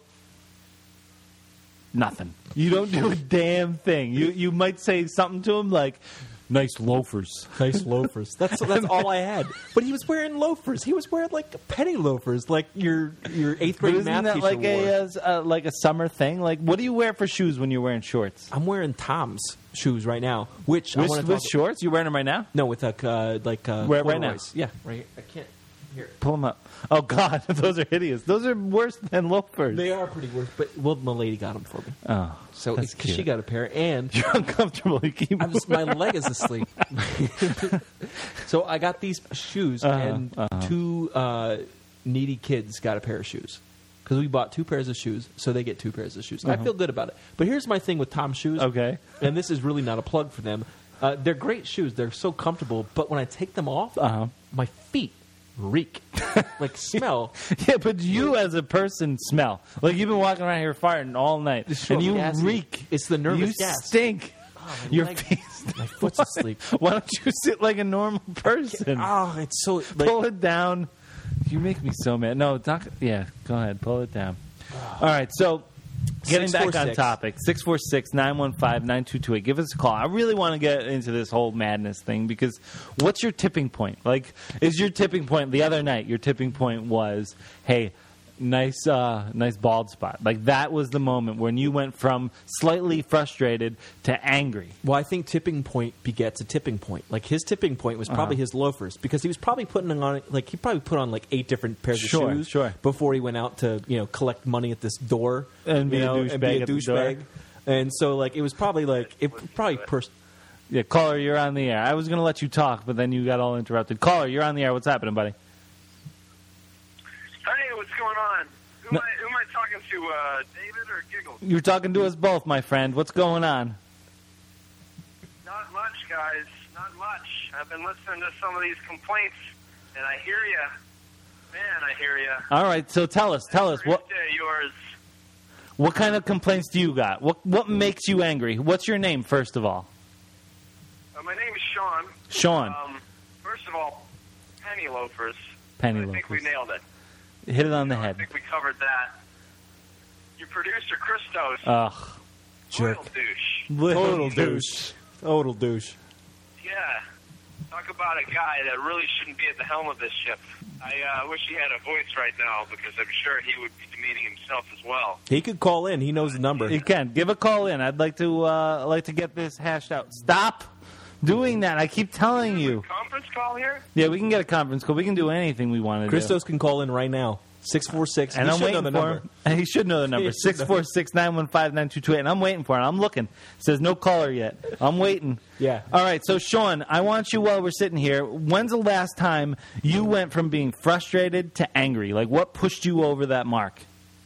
S9: nothing. You don't do a damn thing. You you might say something to him like, "Nice loafers."
S10: Nice loafers. That's that's all I had. But he was wearing loafers. He was wearing like penny loafers, like your your eighth
S9: But
S10: grade
S9: isn't
S10: math
S9: that
S10: teacher
S9: like
S10: wore.
S9: a uh, uh, like a summer thing? Like, what do you wear for shoes when you're wearing shorts?
S10: I'm wearing Tom's shoes right now, which I
S9: With,
S10: want to
S9: with
S10: talk
S9: shorts? You wearing them right now?
S10: No, with like uh, like uh,
S9: Where- right now?
S10: corduroys. Yeah, right. I can't. Here.
S9: Pull them up. Oh, God. Those are hideous. Those are worse than loafers.
S10: They are pretty worse, but well, my lady got them for me.
S9: Oh,
S10: so
S9: that's
S10: because she
S9: cute.
S10: got a pair, and
S9: You're uncomfortable. You keep
S10: I'm just, my leg is asleep. So I got these shoes,
S9: Uh-huh,
S10: and
S9: uh-huh.
S10: two uh, needy kids got a pair of shoes because we bought two pairs of shoes, so they get two pairs of shoes. I
S9: Uh-huh.
S10: feel good about it. But here's my thing with Tom's shoes.
S9: Okay.
S10: And this is really not a plug for them. Uh, they're great shoes. They're so comfortable, but when I take them off,
S9: Uh-huh.
S10: my feet reek, like smell.
S9: Yeah, but you as a person smell. Like you've been walking around here farting all night,
S10: It's so
S9: and you
S10: gassy.
S9: reak.
S10: It's the nervous
S9: You
S10: gas.
S9: stink.
S10: Oh, my
S9: Your
S10: leg-
S9: feet.
S10: My foot's asleep.
S9: Why don't you sit like a normal person?
S10: Oh, it's so like,
S9: Pull it down. You make me so mad. No, it's not. Yeah, go ahead. Pull it down. All right, so getting
S10: Six,
S9: back
S10: four,
S9: on
S10: six.
S9: topic, six four six, nine one five, nine two two eight. Give us a call. I really want to get into this whole madness thing because what's your tipping point? Like, is your tipping point the other night? Your tipping point was, hey, nice, uh, nice bald spot. Like that was the moment when you went from slightly frustrated to angry.
S10: Well, I think tipping point begets a tipping point. Like his tipping point was probably
S9: Uh-huh.
S10: his loafers because he was probably putting on like he probably put on like eight different pairs
S9: Sure,
S10: of shoes
S9: sure.
S10: before he went out to you know collect money at this door
S9: And be
S10: you
S9: a
S10: know, and be
S9: douchebag
S10: a
S9: at the door.
S10: douchebag. And so like it was probably like it probably pers-
S9: Yeah, caller, you're on the air. I was going to let you talk, but then you got all interrupted. Caller, you're on the air. What's happening, buddy?
S12: Hey, what's going on? Who,
S9: No.
S12: am, I, who am I talking to, uh, David or Giggles?
S9: You're talking to us both, my friend. What's going on?
S12: Not much, guys. Not much. I've been listening to some of these complaints, and I hear ya. Man, I hear ya.
S9: All right, so tell us, tell us what
S12: Birthday, yours.
S9: what kind of complaints do you got? What what makes you angry? What's your name, first of all?
S12: Uh, my name is Sean.
S9: Sean.
S12: Um, first of all, penny loafers.
S9: Penny
S12: I think we
S9: loafers.
S12: nailed it.
S9: Hit it on the
S12: I
S9: head.
S12: think we covered that. Your producer, Christos.
S9: Ugh.
S10: jerk,
S12: Total douche.
S10: total douche, total douche.
S12: Yeah. Talk about a guy that really shouldn't be at the helm of this ship. I uh, wish he had a voice right now because I'm sure he would be demeaning himself as well.
S10: He could call in. He knows the number.
S9: You can give a call in. I'd like to uh, like to get this hashed out. Stop doing that. I keep telling you.
S12: Conference call here?
S9: Yeah, we can get a conference call. We can do anything we want to do.
S10: Christos can call in right now. Six four six.
S9: And
S10: He
S9: I'm
S10: should know
S9: waiting
S10: the
S9: for
S10: number.
S9: him. And he should know the number.
S10: He should
S9: six four six, nine one five, nine two two eight. And I'm waiting for it. I'm looking. It says no caller yet. I'm waiting.
S10: Yeah.
S9: All right, so Sean, I want you while we're sitting here, when's the last time you went from being frustrated to angry? Like, what pushed you over that mark?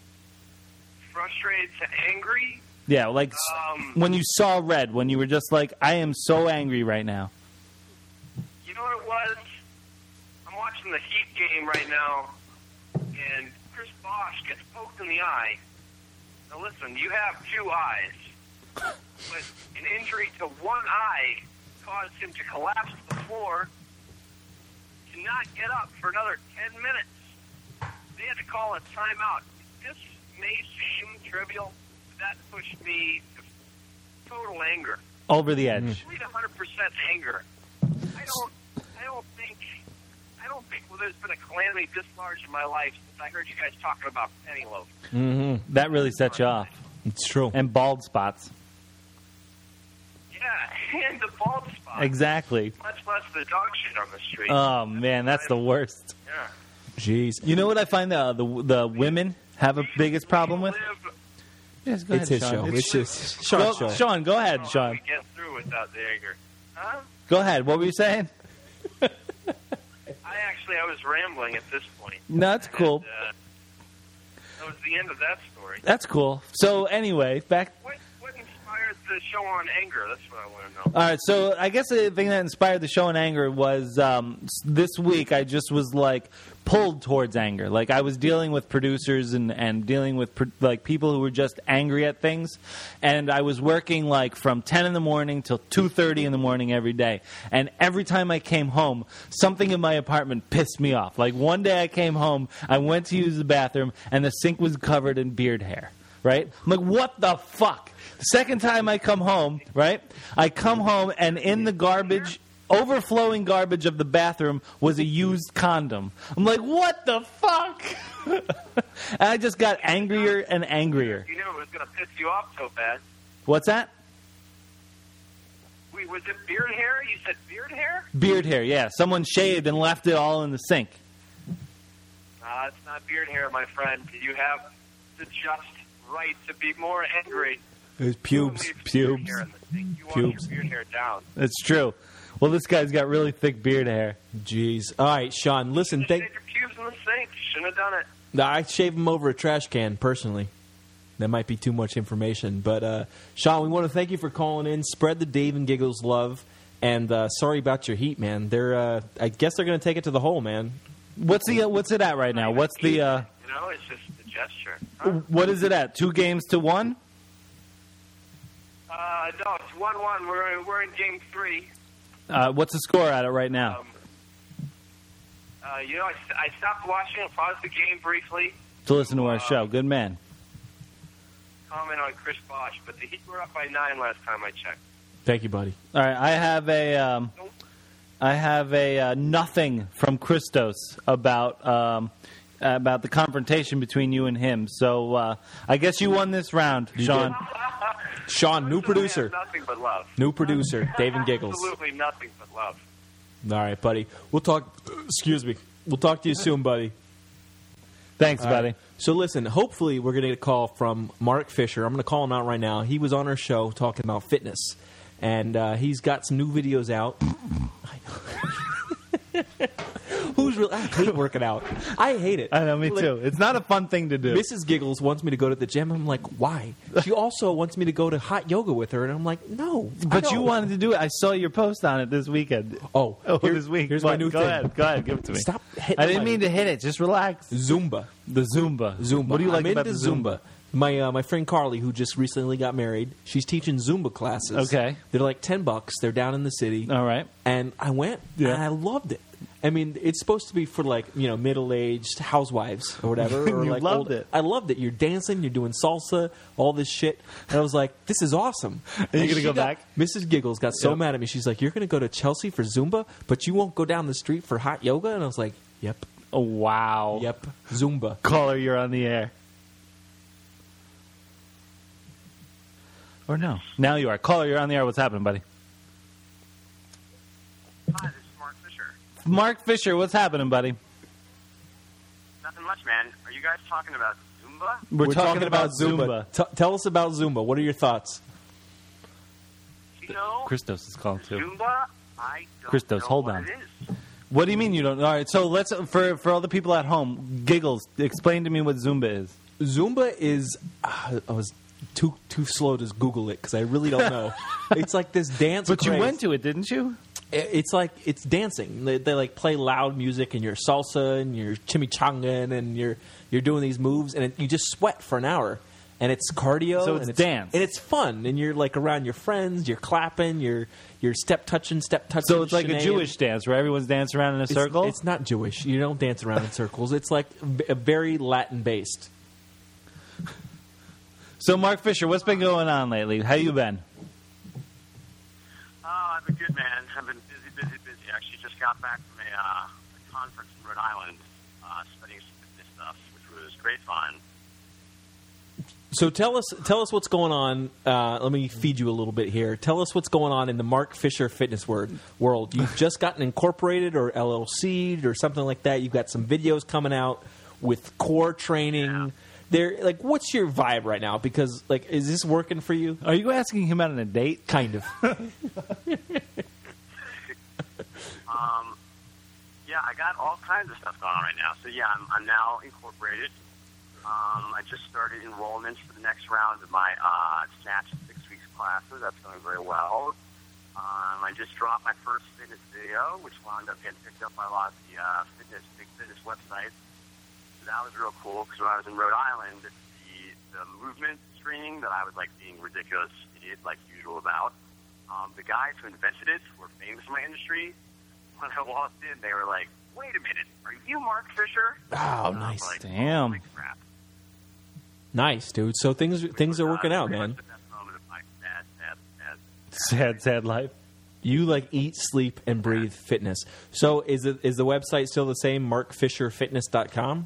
S12: Frustrated to angry?
S9: Yeah, like s
S12: Um,
S9: when you saw red, when you were just like, I am so angry right now.
S12: You know what it was? I'm watching the Heat game right now, and Chris Bosh gets poked in the eye. Now listen, you have two eyes, but an injury to one eye caused him to collapse to the floor, to not get up for another ten minutes. They had to call a timeout. This may seem trivial, but that pushed me to total anger.
S9: Over the edge.
S12: Complete one hundred percent anger. I don't, I don't think, I don't think well, there's been a calamity this large in my life since I heard you guys talking about penny loaf.
S9: Mm-hmm. That really set you off.
S10: It's true.
S9: And bald spots.
S12: Yeah, and the bald spot.
S9: Exactly.
S12: Much less the dog shit on the street.
S9: Oh, man, that's the worst.
S12: Yeah.
S9: Jeez. You know what I find the the, the women have a biggest problem with? Yes, go
S10: It's
S9: ahead,
S10: his
S9: Sean.
S10: show. It's just
S9: go,
S10: Sean's show.
S9: Sean, go ahead,
S12: Oh,
S9: Sean.
S12: we get through without the anger. Huh?
S9: Go ahead. What were you saying?
S12: I actually, I was rambling at this point.
S9: No, that's cool.
S12: And, uh, that was the end of that story.
S9: That's cool. So anyway, back.
S12: What, what inspired the show on anger? That's what I want to know.
S9: All right, so I guess the thing that inspired the show in anger was um, s- this week I just was like pulled towards anger. Like I was dealing with producers and, and dealing with pro- like people who were just angry at things, and I was working like from ten in the morning till two thirty in the morning every day. And every time I came home, something in my apartment pissed me off. Like one day I came home, I went to use the bathroom, and the sink was covered in beard hair. Right? I'm like, what the fuck? The second time I come home, right? I come home and in the garbage, overflowing garbage of the bathroom was a used condom. I'm like, what the fuck? And I just got angrier and angrier.
S12: You knew it was going to piss you off so bad.
S9: What's that?
S12: Wait, was it beard hair? You said beard hair?
S9: Beard hair, yeah. Someone shaved and left it all in the sink.
S12: Uh, it's not beard hair, my friend. You have the just right to be more angry.
S9: It's pubes.
S12: You
S9: Pubes.
S12: Hair in the sink. You want
S9: Pubes.
S12: your beard hair down.
S9: That's true. Well, this guy's got really thick beard hair.
S10: Jeez. All right, Sean, listen.
S12: You
S10: Thank.
S12: shaved your pubes in the sink. Shouldn't have done it.
S10: I shave him over a trash can, personally. That might be too much information. But, uh, Sean, we want to thank you for calling in. Spread the Dave and Giggles love. And uh, sorry about your heat, man. They're, uh, I guess they're going to take it to the hole, man.
S9: What's the uh, what's it at right now? What's the uh,
S12: You know, it's just a gesture. Huh?
S9: what is it at? Two games to one?
S12: Uh, no, it's one one. We're, we're in game three.
S9: Uh, what's the score at it right now?
S12: Um, uh, you know, I, I stopped watching and paused the game briefly.
S9: To listen to our show. Good man.
S12: Comment on Chris Bosch, but the Heat were up by nine last time I checked.
S10: Thank you, buddy.
S9: All right, I have a um, I have a uh, nothing from Christos about um, about the confrontation between you and him. So uh, I guess you won this round,
S10: You
S9: Sean.
S10: did. Sean, new producer.
S12: Nothing but love.
S10: New producer, Dave and Giggles.
S12: Absolutely nothing but love.
S10: All right, buddy. We'll talk. Excuse me. We'll talk to you soon, buddy.
S9: Thanks,
S10: All
S9: buddy.
S10: right. So listen, hopefully we're going to get a call from Mark Fisher. I'm going to call him out right now. He was on our show talking about fitness, and uh, he's got some new videos out. Who's really? I hate working out. I hate it.
S9: I know, me
S10: Like,
S9: too. It's not a fun thing to do.
S10: Missus Giggles wants me to go to the gym. I'm like, why? She also wants me to go to hot yoga with her, and I'm like, no. I
S9: But you
S10: don't.
S9: wanted to do it. I saw your post on it this weekend.
S10: Oh,
S9: Oh,
S10: here-
S9: this week.
S10: Here's
S9: What?
S10: my new
S9: Go
S10: thing.
S9: ahead. Go ahead. Give it to me.
S10: Stop hitting
S9: I didn't
S10: my-
S9: mean to hit it. Just relax.
S10: Zumba.
S9: The Zumba.
S10: Zumba.
S9: What do you like
S10: I'm
S9: about
S10: into
S9: the Zumba?
S10: My uh, my friend Carly, who just recently got married, she's teaching Zumba classes.
S9: Okay.
S10: They're like ten bucks. They're down in the city.
S9: All right.
S10: And I went,
S9: Yeah.
S10: and I loved it. I mean, it's supposed to be for like you know middle aged housewives or whatever. Or
S9: You
S10: like
S9: loved
S10: old-
S9: it.
S10: I loved it. You're dancing, you're doing salsa, all this shit, and I was like, this is awesome.
S9: Are you
S10: And
S9: gonna
S10: she
S9: go
S10: got-
S9: back?
S10: Missus Giggles got so
S9: Yep.
S10: mad at me. She's like, you're going to go to Chelsea for Zumba, but you won't go down the street for hot yoga. And I was like, yep,
S9: Oh, wow.
S10: yep, Zumba.
S9: Caller, you're on the air. Or no? Now you are. Caller, you're on the air. What's happening, buddy?
S3: Hi, this is Mark Fisher.
S9: Mark Fisher, what's happening, buddy?
S3: Nothing much, man. Are you guys talking about Zumba?
S9: We're, talking, about Zumba.
S10: T- tell us about Zumba. What are your thoughts?
S3: You know,
S9: Christos is calling too.
S3: Zumba, I don't
S9: Christos,
S3: know
S9: hold
S3: what
S9: on.
S3: it is.
S9: What do you mean you don't? All right, so let's for for all the people at home, Giggles, explain to me what Zumba is.
S10: Zumba is. Uh, I was too too slow to Google it because I really don't know. It's like this dance.
S9: But you
S10: craze.
S9: went to it, didn't you?
S10: It- It's like it's dancing. They, they like play loud music and you're salsa and you're chimichangan and you're you're doing these moves and it, you just sweat for an hour. And it's cardio.
S9: So it's
S10: and
S9: dance.
S10: and it's fun. And you're like around your friends. You're clapping. You're you're step touching, step touching.
S9: So it's like a
S10: shenanigans.
S9: Jewish dance where everyone's dancing around in a
S10: It's-
S9: circle.
S10: It's not Jewish. You don't dance around in circles. It's like v- a very Latin based.
S9: So Mark Fisher, what's been going on lately? How you been?
S3: Oh, I've been good, man. I've been busy, busy, busy. Actually, just got back from a, uh, a conference in Rhode Island, uh, studying some fitness stuff, which was great fun.
S10: So tell us tell us what's going on. Uh, let me feed you a little bit here. Tell us what's going on in the Mark Fisher fitness word, world. You've just gotten incorporated or L L C'd or something like that. You've got some videos coming out with core training.
S3: Yeah.
S10: There, like, what's your vibe right now? Because, like, is this working for you?
S9: Are you asking him out on a date?
S10: Kind of.
S3: Um, yeah, I got all kinds of stuff going on right now. So, yeah, I'm, I'm now incorporated. Um, I just started enrollment for the next round of my uh, Snatch six weeks classes. That's going very well. Um, I just dropped my first fitness video, which wound up getting picked up by a lot of the uh, fitness, big fitness websites. So that was real cool because when I was in Rhode Island, the, the movement screening that I was like being ridiculous idiot like usual about, um, the guys who invented it were famous in my industry. When I walked in, they were like, "Wait a minute, are you Mark Fisher?"
S10: Oh,
S3: And I was
S10: nice.
S3: like,
S9: Damn.
S3: "Holy crap."
S10: Nice, dude. So things things are working
S3: Uh,
S10: out,
S3: pretty
S10: man.
S3: much the best moment of my sad, sad, sad.
S9: Sad, sad life.
S10: You like eat, sleep, and breathe fitness. So is it is the website still the same? mark fisher fitness dot com?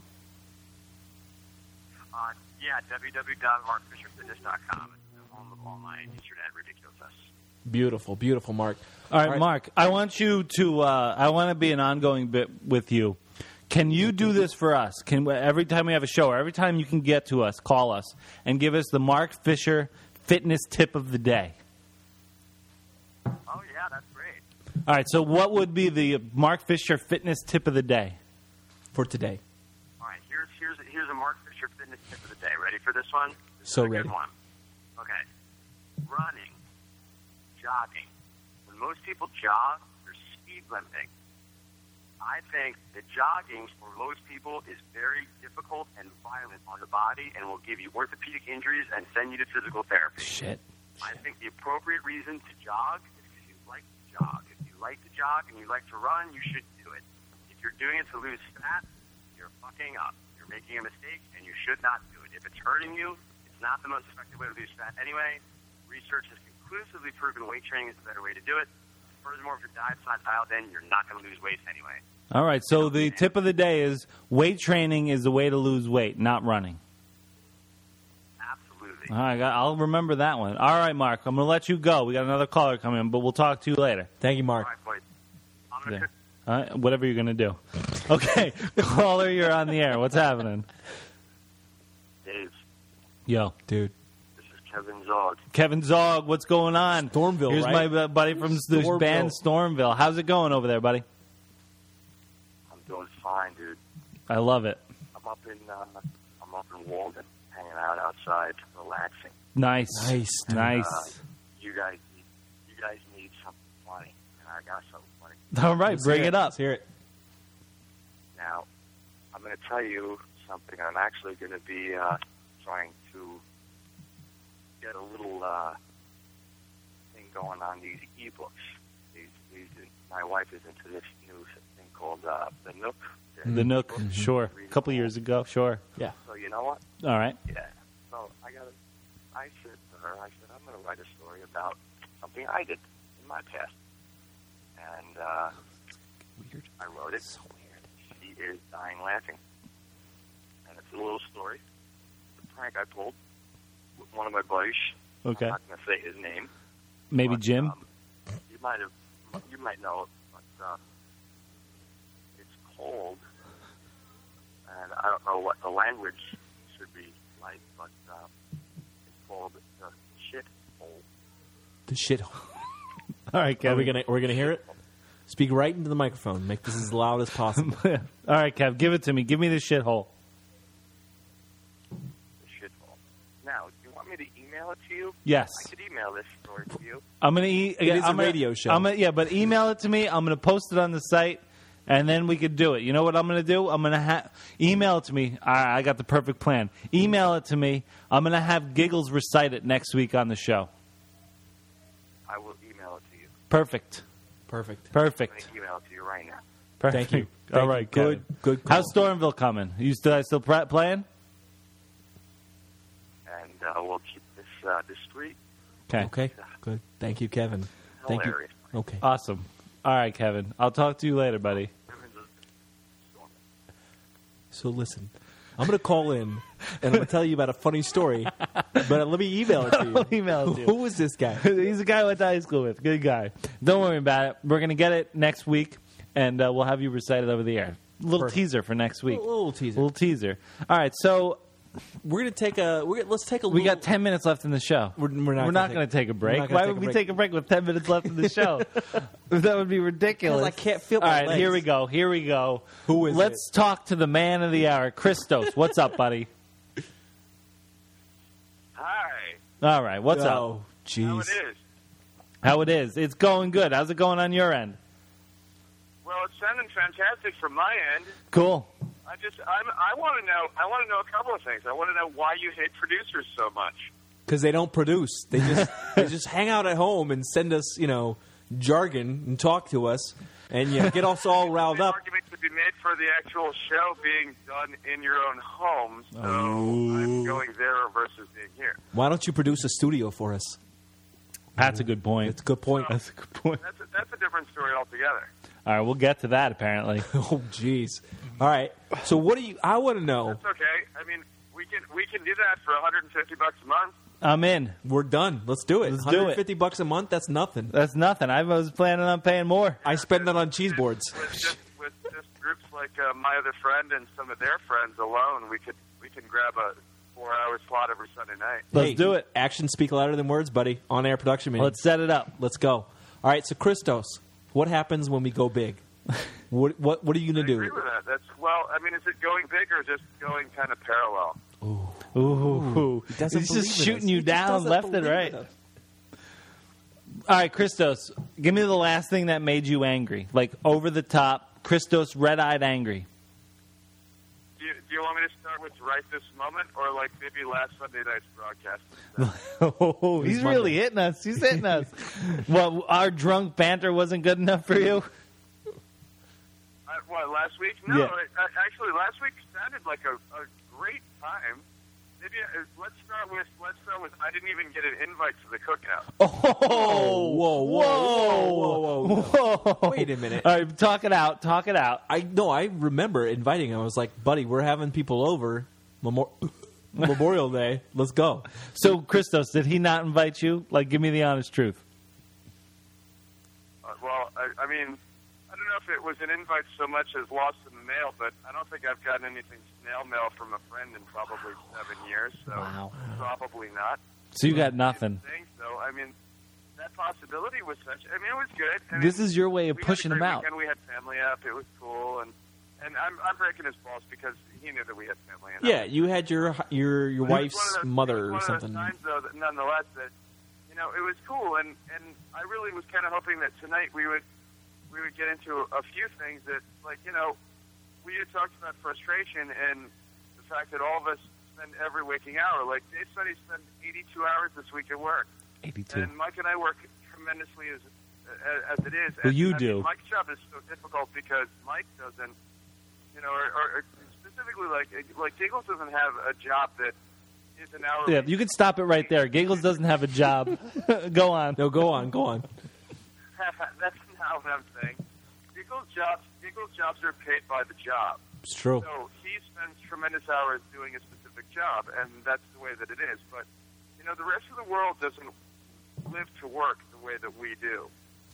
S3: Uh, yeah, w w w dot mark fisher fitness dot com. It's the home of all my internet ridiculousness.
S10: Beautiful, beautiful, Mark.
S9: All right, Mark, I want you to, uh, I want to be an ongoing bit with you. Can you do this for us? Can every time we have a show, or every time you can get to us, call us and give us the Mark Fisher fitness tip of the day?
S3: Oh, yeah, that's great.
S9: All right, so what would be the Mark Fisher fitness tip of the day
S10: for today?
S3: All right, here's here's here's a Mark Fisher fitness tip of the day. Ready for this one? This
S10: So
S3: is a
S10: ready.
S3: Good one. Okay. Running, jogging. When most people jog, they're speed limiting. I think that jogging for most people is very difficult and violent on the body and will give you orthopedic injuries and send you to physical therapy.
S9: Shit.
S3: I think the appropriate reason to jog is because you like to jog. If you like to jog and you like to run, you should do it. If you're doing it to lose fat, you're fucking up. You're making a mistake, and you should not do it. If it's hurting you, it's not the most effective way to lose fat anyway. Research has conclusively proven weight training is the better way to do it. Furthermore, if your diet's not dialed in, you're not going to lose weight anyway.
S9: All right, so the tip of the day is weight training is the way to lose weight, not running.
S3: Absolutely.
S9: All right, I'll remember that one. All right, Mark, I'm going to let you go. We got another caller coming in, but we'll talk to you later.
S10: Thank you, Mark.
S3: All right, boys. I'm gonna
S9: Yeah. All right, whatever you're going to do. Okay, caller, you're on the air. What's happening?
S3: Dave,
S9: Yo.
S10: Dude.
S3: this is Kevin Zog.
S9: Kevin Zog, what's going on?
S10: Stormville,
S9: Here's
S10: right?
S9: my uh, buddy from the
S10: Stormville.
S9: band Stormville. How's it going over there, buddy?
S3: I'm doing fine, dude.
S9: I love it.
S3: I'm up in uh, I'm up in Walden, hanging out outside, relaxing.
S9: Nice.
S10: Nice, dude.
S9: Nice.
S3: Uh, you guys, need, you guys need something funny, and I got something funny.
S9: All right,
S10: Let's
S9: bring
S10: hear
S9: it up.
S10: Let's hear it.
S3: Now, I'm going to tell you something. I'm actually going to be uh, trying to get a little uh, thing going on these ebooks. These, these, my wife is into this new thing called uh, the Nook.
S9: The Nook, sure. A couple years ago, sure.
S10: Yeah.
S3: So you know what?
S9: All right.
S3: Yeah. So I got. I said to her, I said, I'm going to write a story about something I did in my past, and uh,
S10: Weird.
S3: I wrote it.
S10: So weird.
S3: She is dying laughing, and it's a little story. It's a prank I pulled with one of my buddies.
S9: Okay.
S3: I'm not going to say his name.
S9: Maybe
S3: but,
S9: Jim?
S3: Um, you might have. You might know it, but uh, it's cold, and I don't know what the language should be like, but uh, it's called the shit hole.
S10: The shit.
S9: All right,
S10: Are
S9: Kevin.
S10: we gonna? We're gonna hear it. Speak right into the microphone. Make this as loud as possible.
S9: All right, Kev, give it to me. Give me the shithole.
S3: The shit hole. Now, do you want me to email it to you?
S9: Yes.
S3: I could email this story to you.
S9: I'm gonna e-
S10: It is a
S9: I'm gonna-
S10: radio show.
S9: I'm gonna, yeah, but email it to me. I'm gonna post it on the site, and then we could do it. You know what I'm gonna do? I'm gonna ha- email it to me. I, I got the perfect plan. Email it to me. I'm gonna have Giggles recite it next week on the show.
S3: I will email it to you.
S9: Perfect.
S10: Perfect.
S3: I'm
S9: Perfect.
S3: going to email it to you right now.
S9: Perfect.
S10: Thank you.
S9: All
S10: Thank
S9: right,
S10: you. Good-
S9: Kevin.
S10: good call.
S9: How's Stormville coming? You still still pra- playing?
S3: And uh, we'll keep this uh, discreet.
S9: Okay.
S10: Okay. Good. Thank you, Kevin. Thank
S3: Hilarious.
S10: you. Okay.
S9: Awesome. All right, Kevin. I'll talk to you later, buddy.
S10: So listen, I'm going to call in, and I'm going to tell you about a funny story, but let me email it to you.
S9: I'll email it to you.
S10: Who is this guy?
S9: He's a guy I went to high school with. Good guy. Don't worry about it. We're going to get it next week, and uh, we'll have you recite it over the air. Little
S10: Perfect.
S9: teaser for next week.
S10: A little teaser.
S9: Little teaser. All right, so
S10: We're going to take a. We're gonna, let's take a.
S9: we
S10: little,
S9: got ten minutes left in the show.
S10: We're, we're not.
S9: We're not
S10: gonna
S9: going to take a
S10: we're
S9: break.
S10: not gonna
S9: Why
S10: take
S9: would
S10: a
S9: we
S10: break.
S9: take a break with ten minutes left in the show? That would be ridiculous.
S10: 'Cause I can't feel
S9: All
S10: my
S9: right,
S10: legs.
S9: here we go. Here we go.
S10: Who is
S9: Let's talk to the man of the hour, Christos. What's up, buddy?
S3: Hi.
S9: All right, what's up?
S10: Oh, jeez.
S3: How it is?
S9: How it is? It's going good. How's it going on your end?
S3: Well, it's sounding fantastic from my end.
S9: Cool.
S3: I just, I'm, I want to know, I want to know a couple of things. I want to know why you hate producers so much.
S10: Because they don't produce. They just they just hang out at home and send us, you know, jargon and talk to us, and you know, get us all riled
S3: The
S10: up.
S3: argument to be made for the actual show being done in your own home, so
S10: Oh.
S3: I'm going there versus being here.
S10: Why don't you produce a studio for us?
S9: That's a good point.
S10: That's a good point.
S9: That's a good point.
S3: That's a, that's a different story altogether.
S9: All right, we'll get to that apparently.
S10: Oh, jeez. All right. So what do you? I want to know.
S3: That's okay. I mean, we can we can do that for one hundred fifty bucks a month.
S9: I'm in.
S10: We're done. Let's do it.
S9: Let's do it.
S10: one hundred fifty bucks a month. That's nothing.
S9: That's nothing. I was planning on paying more.
S10: I spend that on cheese boards.
S3: With just, with just groups like like uh, my other friend and some of their friends alone, we could we can grab a four-hour slot every Sunday night.
S10: Let's
S9: Hey. do it.
S10: Actions speak louder than words, buddy. On-air production meeting.
S9: Let's set it up.
S10: Let's go. All right, so Christos, what happens when we go big? what what what are you
S3: I
S10: going to
S3: agree
S10: do?
S3: with that. That's well. I mean, is it going big or just going kind of parallel?
S9: Ooh, Ooh.
S10: He doesn't
S9: He's
S10: believe
S9: just
S10: in
S9: shooting
S10: us.
S9: you
S10: He just
S9: down
S10: doesn't
S9: left and
S10: believe
S9: right.
S10: in us.
S9: All right, Christos, give me the last thing that made you angry, like over the top, Christos, red-eyed angry.
S3: Do you, do you want me to start with right this moment, or like maybe last Sunday night's broadcast?
S9: Oh, he's
S10: Monday.
S9: really hitting us. He's hitting us. Well, our drunk banter wasn't good enough for you?
S3: Uh, what, last week? No,
S9: Yeah.
S3: it, uh, actually, last week sounded like a, a great time. Maybe uh, let's start with let's start with. I didn't even get an invite to the cookout.
S9: Oh,
S10: whoa, whoa, whoa, whoa,
S9: whoa.
S10: Wait a minute.
S9: All right, talk it out. Talk it out.
S10: I no, I remember inviting him. I was like, buddy, we're having people over Memor- Memorial Day. Let's go.
S9: So, Christos, did he not invite you? Like, give me the honest truth.
S3: Uh, well, I, I mean, I don't know if it was an invite so much as lost in the mail, but I don't think I've gotten anything snail mail from a friend in probably seven years. So
S9: Wow.
S3: probably not.
S9: So you got nothing.
S3: Thing, so I mean, that possibility was such. I mean, it was good. I
S9: This
S3: mean,
S9: is your way of
S3: we
S9: pushing
S3: had a
S9: him
S3: great
S9: out.
S3: Weekend. We had family up. It was cool, and and I'm I'm breaking his balls because he knew that we had family. And
S10: Yeah, you had your your your
S3: It was one
S10: wife's
S3: of those-
S10: mother
S3: it
S10: or
S3: was one of
S10: something.
S3: those times, though, that nonetheless, that you know, it was cool, and and I really was kind of hoping that tonight we would we would get into a few things that, like, you know, we had talked about frustration and the fact that all of us spend every waking hour. Like Dave said, he spent eighty-two hours this week at work,
S9: eighty-two.
S3: and Mike and I work tremendously as as, as it is.
S9: Well,
S3: and,
S9: you
S3: I
S9: do.
S3: Mean, Mike's job is so difficult because Mike doesn't, you know, or, or, or specifically like like Giggles doesn't have a job that is an hour.
S9: Yeah, you can stop it right there. Giggles doesn't have a job. Go on.
S10: No, go on, go on.
S3: That's not what I'm saying. Giggles jobs, Giggles jobs are paid by the job.
S10: It's true.
S3: So he spends tremendous hours doing a specific job, and that's the way that it is. But you know, the rest of the world doesn't live to work the way that we do.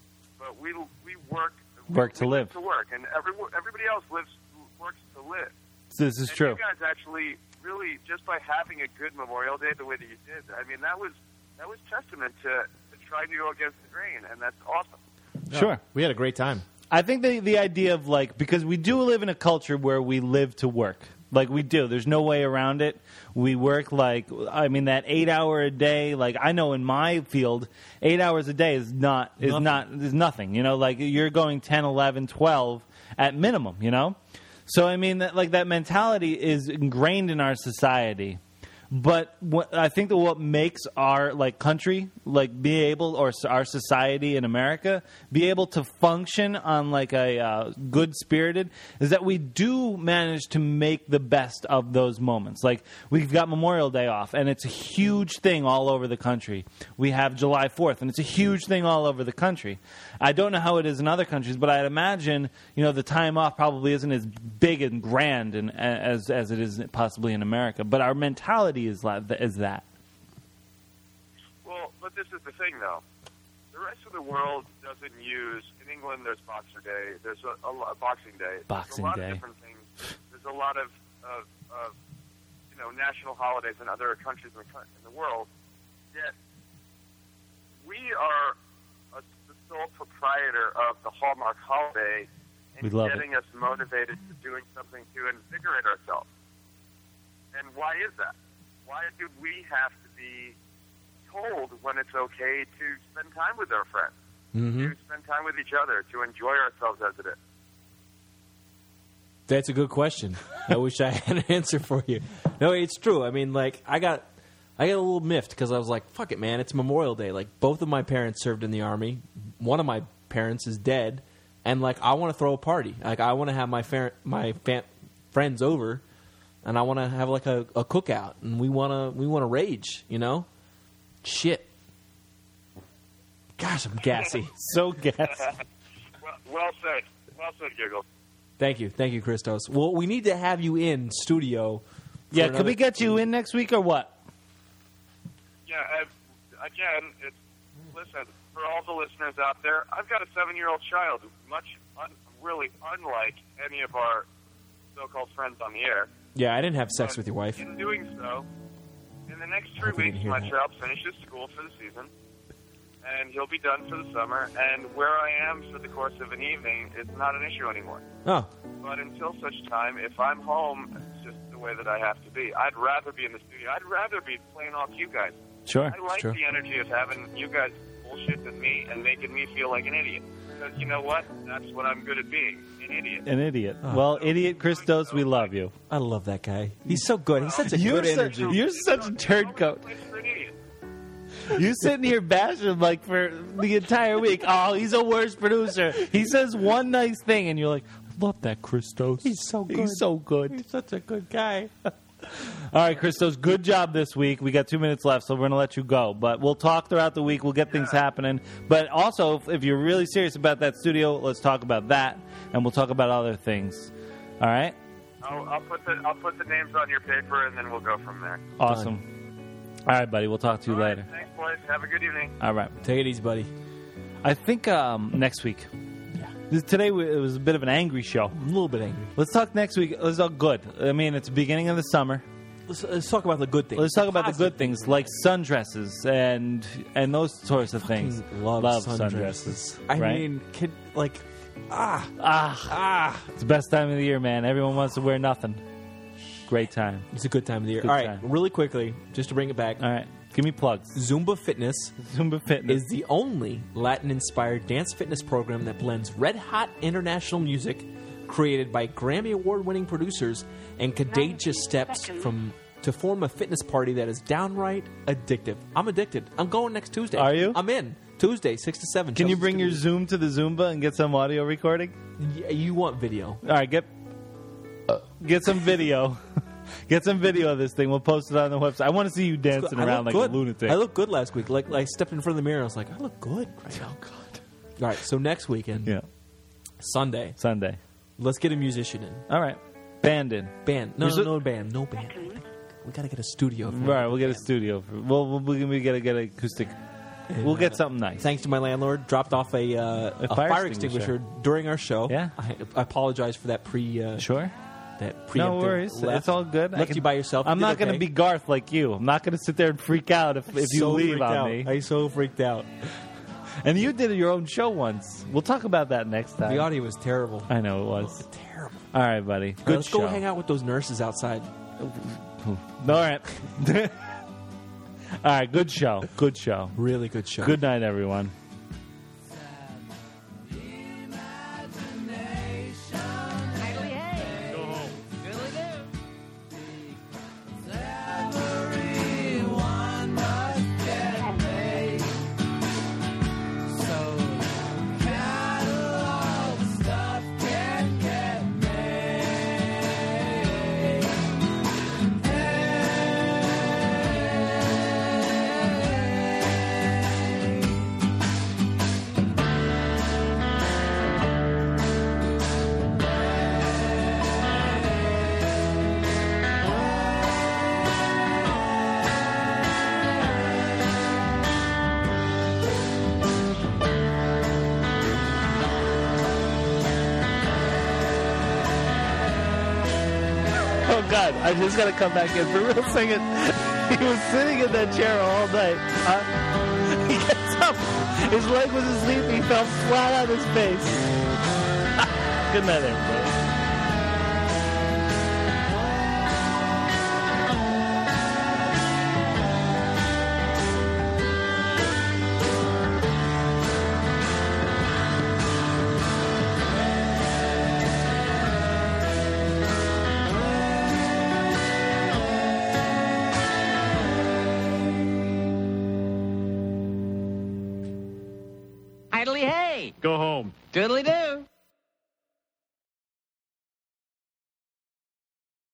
S3: But we we work
S9: Work
S3: we
S9: to live.
S3: to work, and every, everybody else lives works to live.
S9: This is
S3: and
S9: true.
S3: You guys actually really just by having a good Memorial Day the way that you did, I mean, that was that was testament to, to trying to go against the grain, and that's awesome.
S9: Sure.
S13: We had a great time.
S9: I think the the idea of like, because we do live in a culture where we live to work. Like we do. There's no way around it. We work like, I mean, that eight hour a day, like I know in my field, eight hours a day is not, is
S10: Nothing.
S9: not, is nothing. You know, like you're going ten, eleven, twelve at minimum, you know? So, I mean, that, like that mentality is ingrained in our society. But what, I think that what makes our like country like be able, or our society in America be able to function on like a uh, good spirited, is that we do manage to make the best of those moments. Like we've got Memorial Day off, and it's a huge thing all over the country. We have July fourth, and it's a huge thing all over the country. I don't know how it is in other countries, but I'd imagine you know the time off probably isn't as big and grand and as as it is possibly in America. But our mentality is like is that.
S3: Well, but this is the thing, though. The rest of the world doesn't use. In England, there's Boxer Day. There's a, a lot, Boxing Day.
S9: Boxing
S3: there's a lot
S9: Day.
S3: of different things. There's a lot of, of, of you know national holidays in other countries in the, coun- in the world. Yet we are a, the sole proprietor of the Hallmark holiday, and
S9: We love
S3: getting us motivated to doing something to invigorate ourselves. And why is that? Why do we have to be told when it's okay to spend time with our friends,
S10: Mm-hmm.
S3: to spend time with each other, to enjoy ourselves as it is?
S10: That's a good question. I wish I had an answer for you. No, it's true. I mean, like, I got I got a little miffed because I was like, fuck it, man. It's Memorial Day. Like, both of my parents served in the Army. One of my parents is dead. And, like, I want to throw a party. Like, I want to have my fa- my fa- friends over, and I want to have, like, a, a cookout. And we want to we want to rage, you know? Shit. Gosh, I'm gassy.
S9: So gassy.
S3: well, well said. Well said, Giggle.
S10: Thank you. Thank you, Christos. Well, we need to have you in studio. for
S9: Yeah, can
S10: another-
S9: we get you in next week or what?
S3: Yeah, I've, again, it's, listen, for all the listeners out there, I've got a seven-year-old child, much un, really unlike any of our
S12: so-called friends on the air.
S10: Yeah, I didn't have sex
S12: But
S10: with your wife.
S12: In doing so, in the next three
S10: Hope you didn't
S12: weeks,
S10: hear
S12: my
S10: that.
S12: child finishes school for the season, and he'll be done for the summer. And where I am for the course of an evening is not an issue anymore.
S10: Oh,
S12: But until such time, if I'm home, it's just the way that I have to be. I'd rather be in the studio. I'd rather be playing off you guys.
S9: Sure,
S12: I like
S9: sure.
S12: the energy of having you guys bullshit with me and making me feel like an idiot. Because you know what? That's what I'm good at being, an idiot.
S9: An idiot.
S10: Oh.
S9: Well, idiot Christos, we love you.
S10: I love that guy. He's so good. He's such a
S9: You're
S10: good
S9: such-
S10: energy.
S9: you're such a turncoat. You sitting here bashing him like for the entire week. Oh, he's a worse producer. He says one nice thing, and you're like, I love that Christos.
S10: He's so good.
S9: He's so good.
S10: He's such a good guy.
S9: All right, Christos, good job this week. We got two minutes left, so we're going to let you go. But we'll talk throughout the week. We'll get things happening. But also, if, if you're really serious about that studio, let's talk about that, and we'll talk about other things. All right?
S12: I'll, I'll put the I'll put the names on your paper, and then we'll go from there.
S9: Awesome. All right, buddy. We'll talk to you
S12: All right,
S9: later.
S12: Thanks, boys. Have a good evening.
S9: All right.
S10: Take it easy, buddy.
S9: I think um, next week. Yeah. Today it was a bit of an angry show.
S10: A little bit angry.
S9: Let's talk next week. Let's talk good. I mean, it's the beginning of the summer.
S10: Let's, let's talk about the good things.
S9: Let's talk about the
S10: Positive
S9: good things, like sundresses and and those sorts of things.
S10: Love,
S9: sundresses.
S10: I
S9: right?
S10: mean, kid, like, ah,
S9: ah,
S10: ah.
S9: It's the best time of the year, man. Everyone wants to wear nothing. Great time.
S10: It's a good time of the year.
S9: Good
S10: All right,
S9: time.
S10: really quickly, just to bring it back.
S9: All right, give me plugs.
S10: Zumba Fitness.
S9: Zumba Fitness
S10: is the only Latin-inspired dance fitness program that blends red-hot international music created by Grammy Award-winning producers and contagious steps from to form a fitness party that is downright addictive. I'm addicted. I'm going next Tuesday.
S9: Are you?
S10: I'm in. Tuesday, six to seven.
S9: Can you
S10: Chelsea's
S9: bring
S10: gonna
S9: your
S10: be-
S9: Zoom to the Zumba and get some audio recording?
S10: Y- you want video.
S9: All right, get get some video. Get some video of this thing. We'll post it on the website. I want to see you dancing
S10: I
S9: around
S10: look
S9: like
S10: good.
S9: a lunatic.
S10: I looked good last week. Like, like I stepped in front of the mirror. I was like, I look good. Right
S9: oh God!
S10: All right, so next weekend,
S9: Yeah,
S10: Sunday,
S9: Sunday.
S10: let's get a musician in.
S9: All right, band in.
S10: Band. No,
S9: You're
S10: no,
S9: so-
S10: no band. No band. We got to get a studio.
S9: All right, we'll get a studio. For, we'll we'll we we get a get an acoustic. We'll get something nice.
S10: Thanks to my landlord, dropped off a, uh, a,
S9: fire
S10: fire,
S9: extinguisher.
S10: extinguisher. during our show.
S9: Yeah.
S10: I, I apologize for that pre. Uh,
S9: Sure.
S10: That preemptive
S9: No worries.
S10: left.
S9: It's all good. I
S10: Left
S9: can-
S10: you by yourself.
S9: I'm
S10: You
S9: not
S10: did
S9: going to
S10: okay.
S9: be Garth like you. I'm not going to sit there and freak out if, if you
S10: So
S9: leave
S10: freaked
S9: on
S10: out.
S9: me.
S10: I so freaked out.
S9: And you did your own show once. We'll talk about that next time.
S10: The audio was terrible.
S9: I know it was.
S10: Terrible.
S9: All right, buddy.
S10: All right,
S9: Good
S10: let's
S9: show.
S10: go hang out with those nurses outside.
S9: All right. All right. Good show. Good show.
S10: Really good show.
S9: Good night, everyone. Oh God! I just gotta come back in for real singing. He was sitting in that chair all night. Uh, he gets up. His leg was asleep. He fell flat on his face. Good night, everybody.
S2: Idly hey!
S7: Go home.
S2: Doodly doo!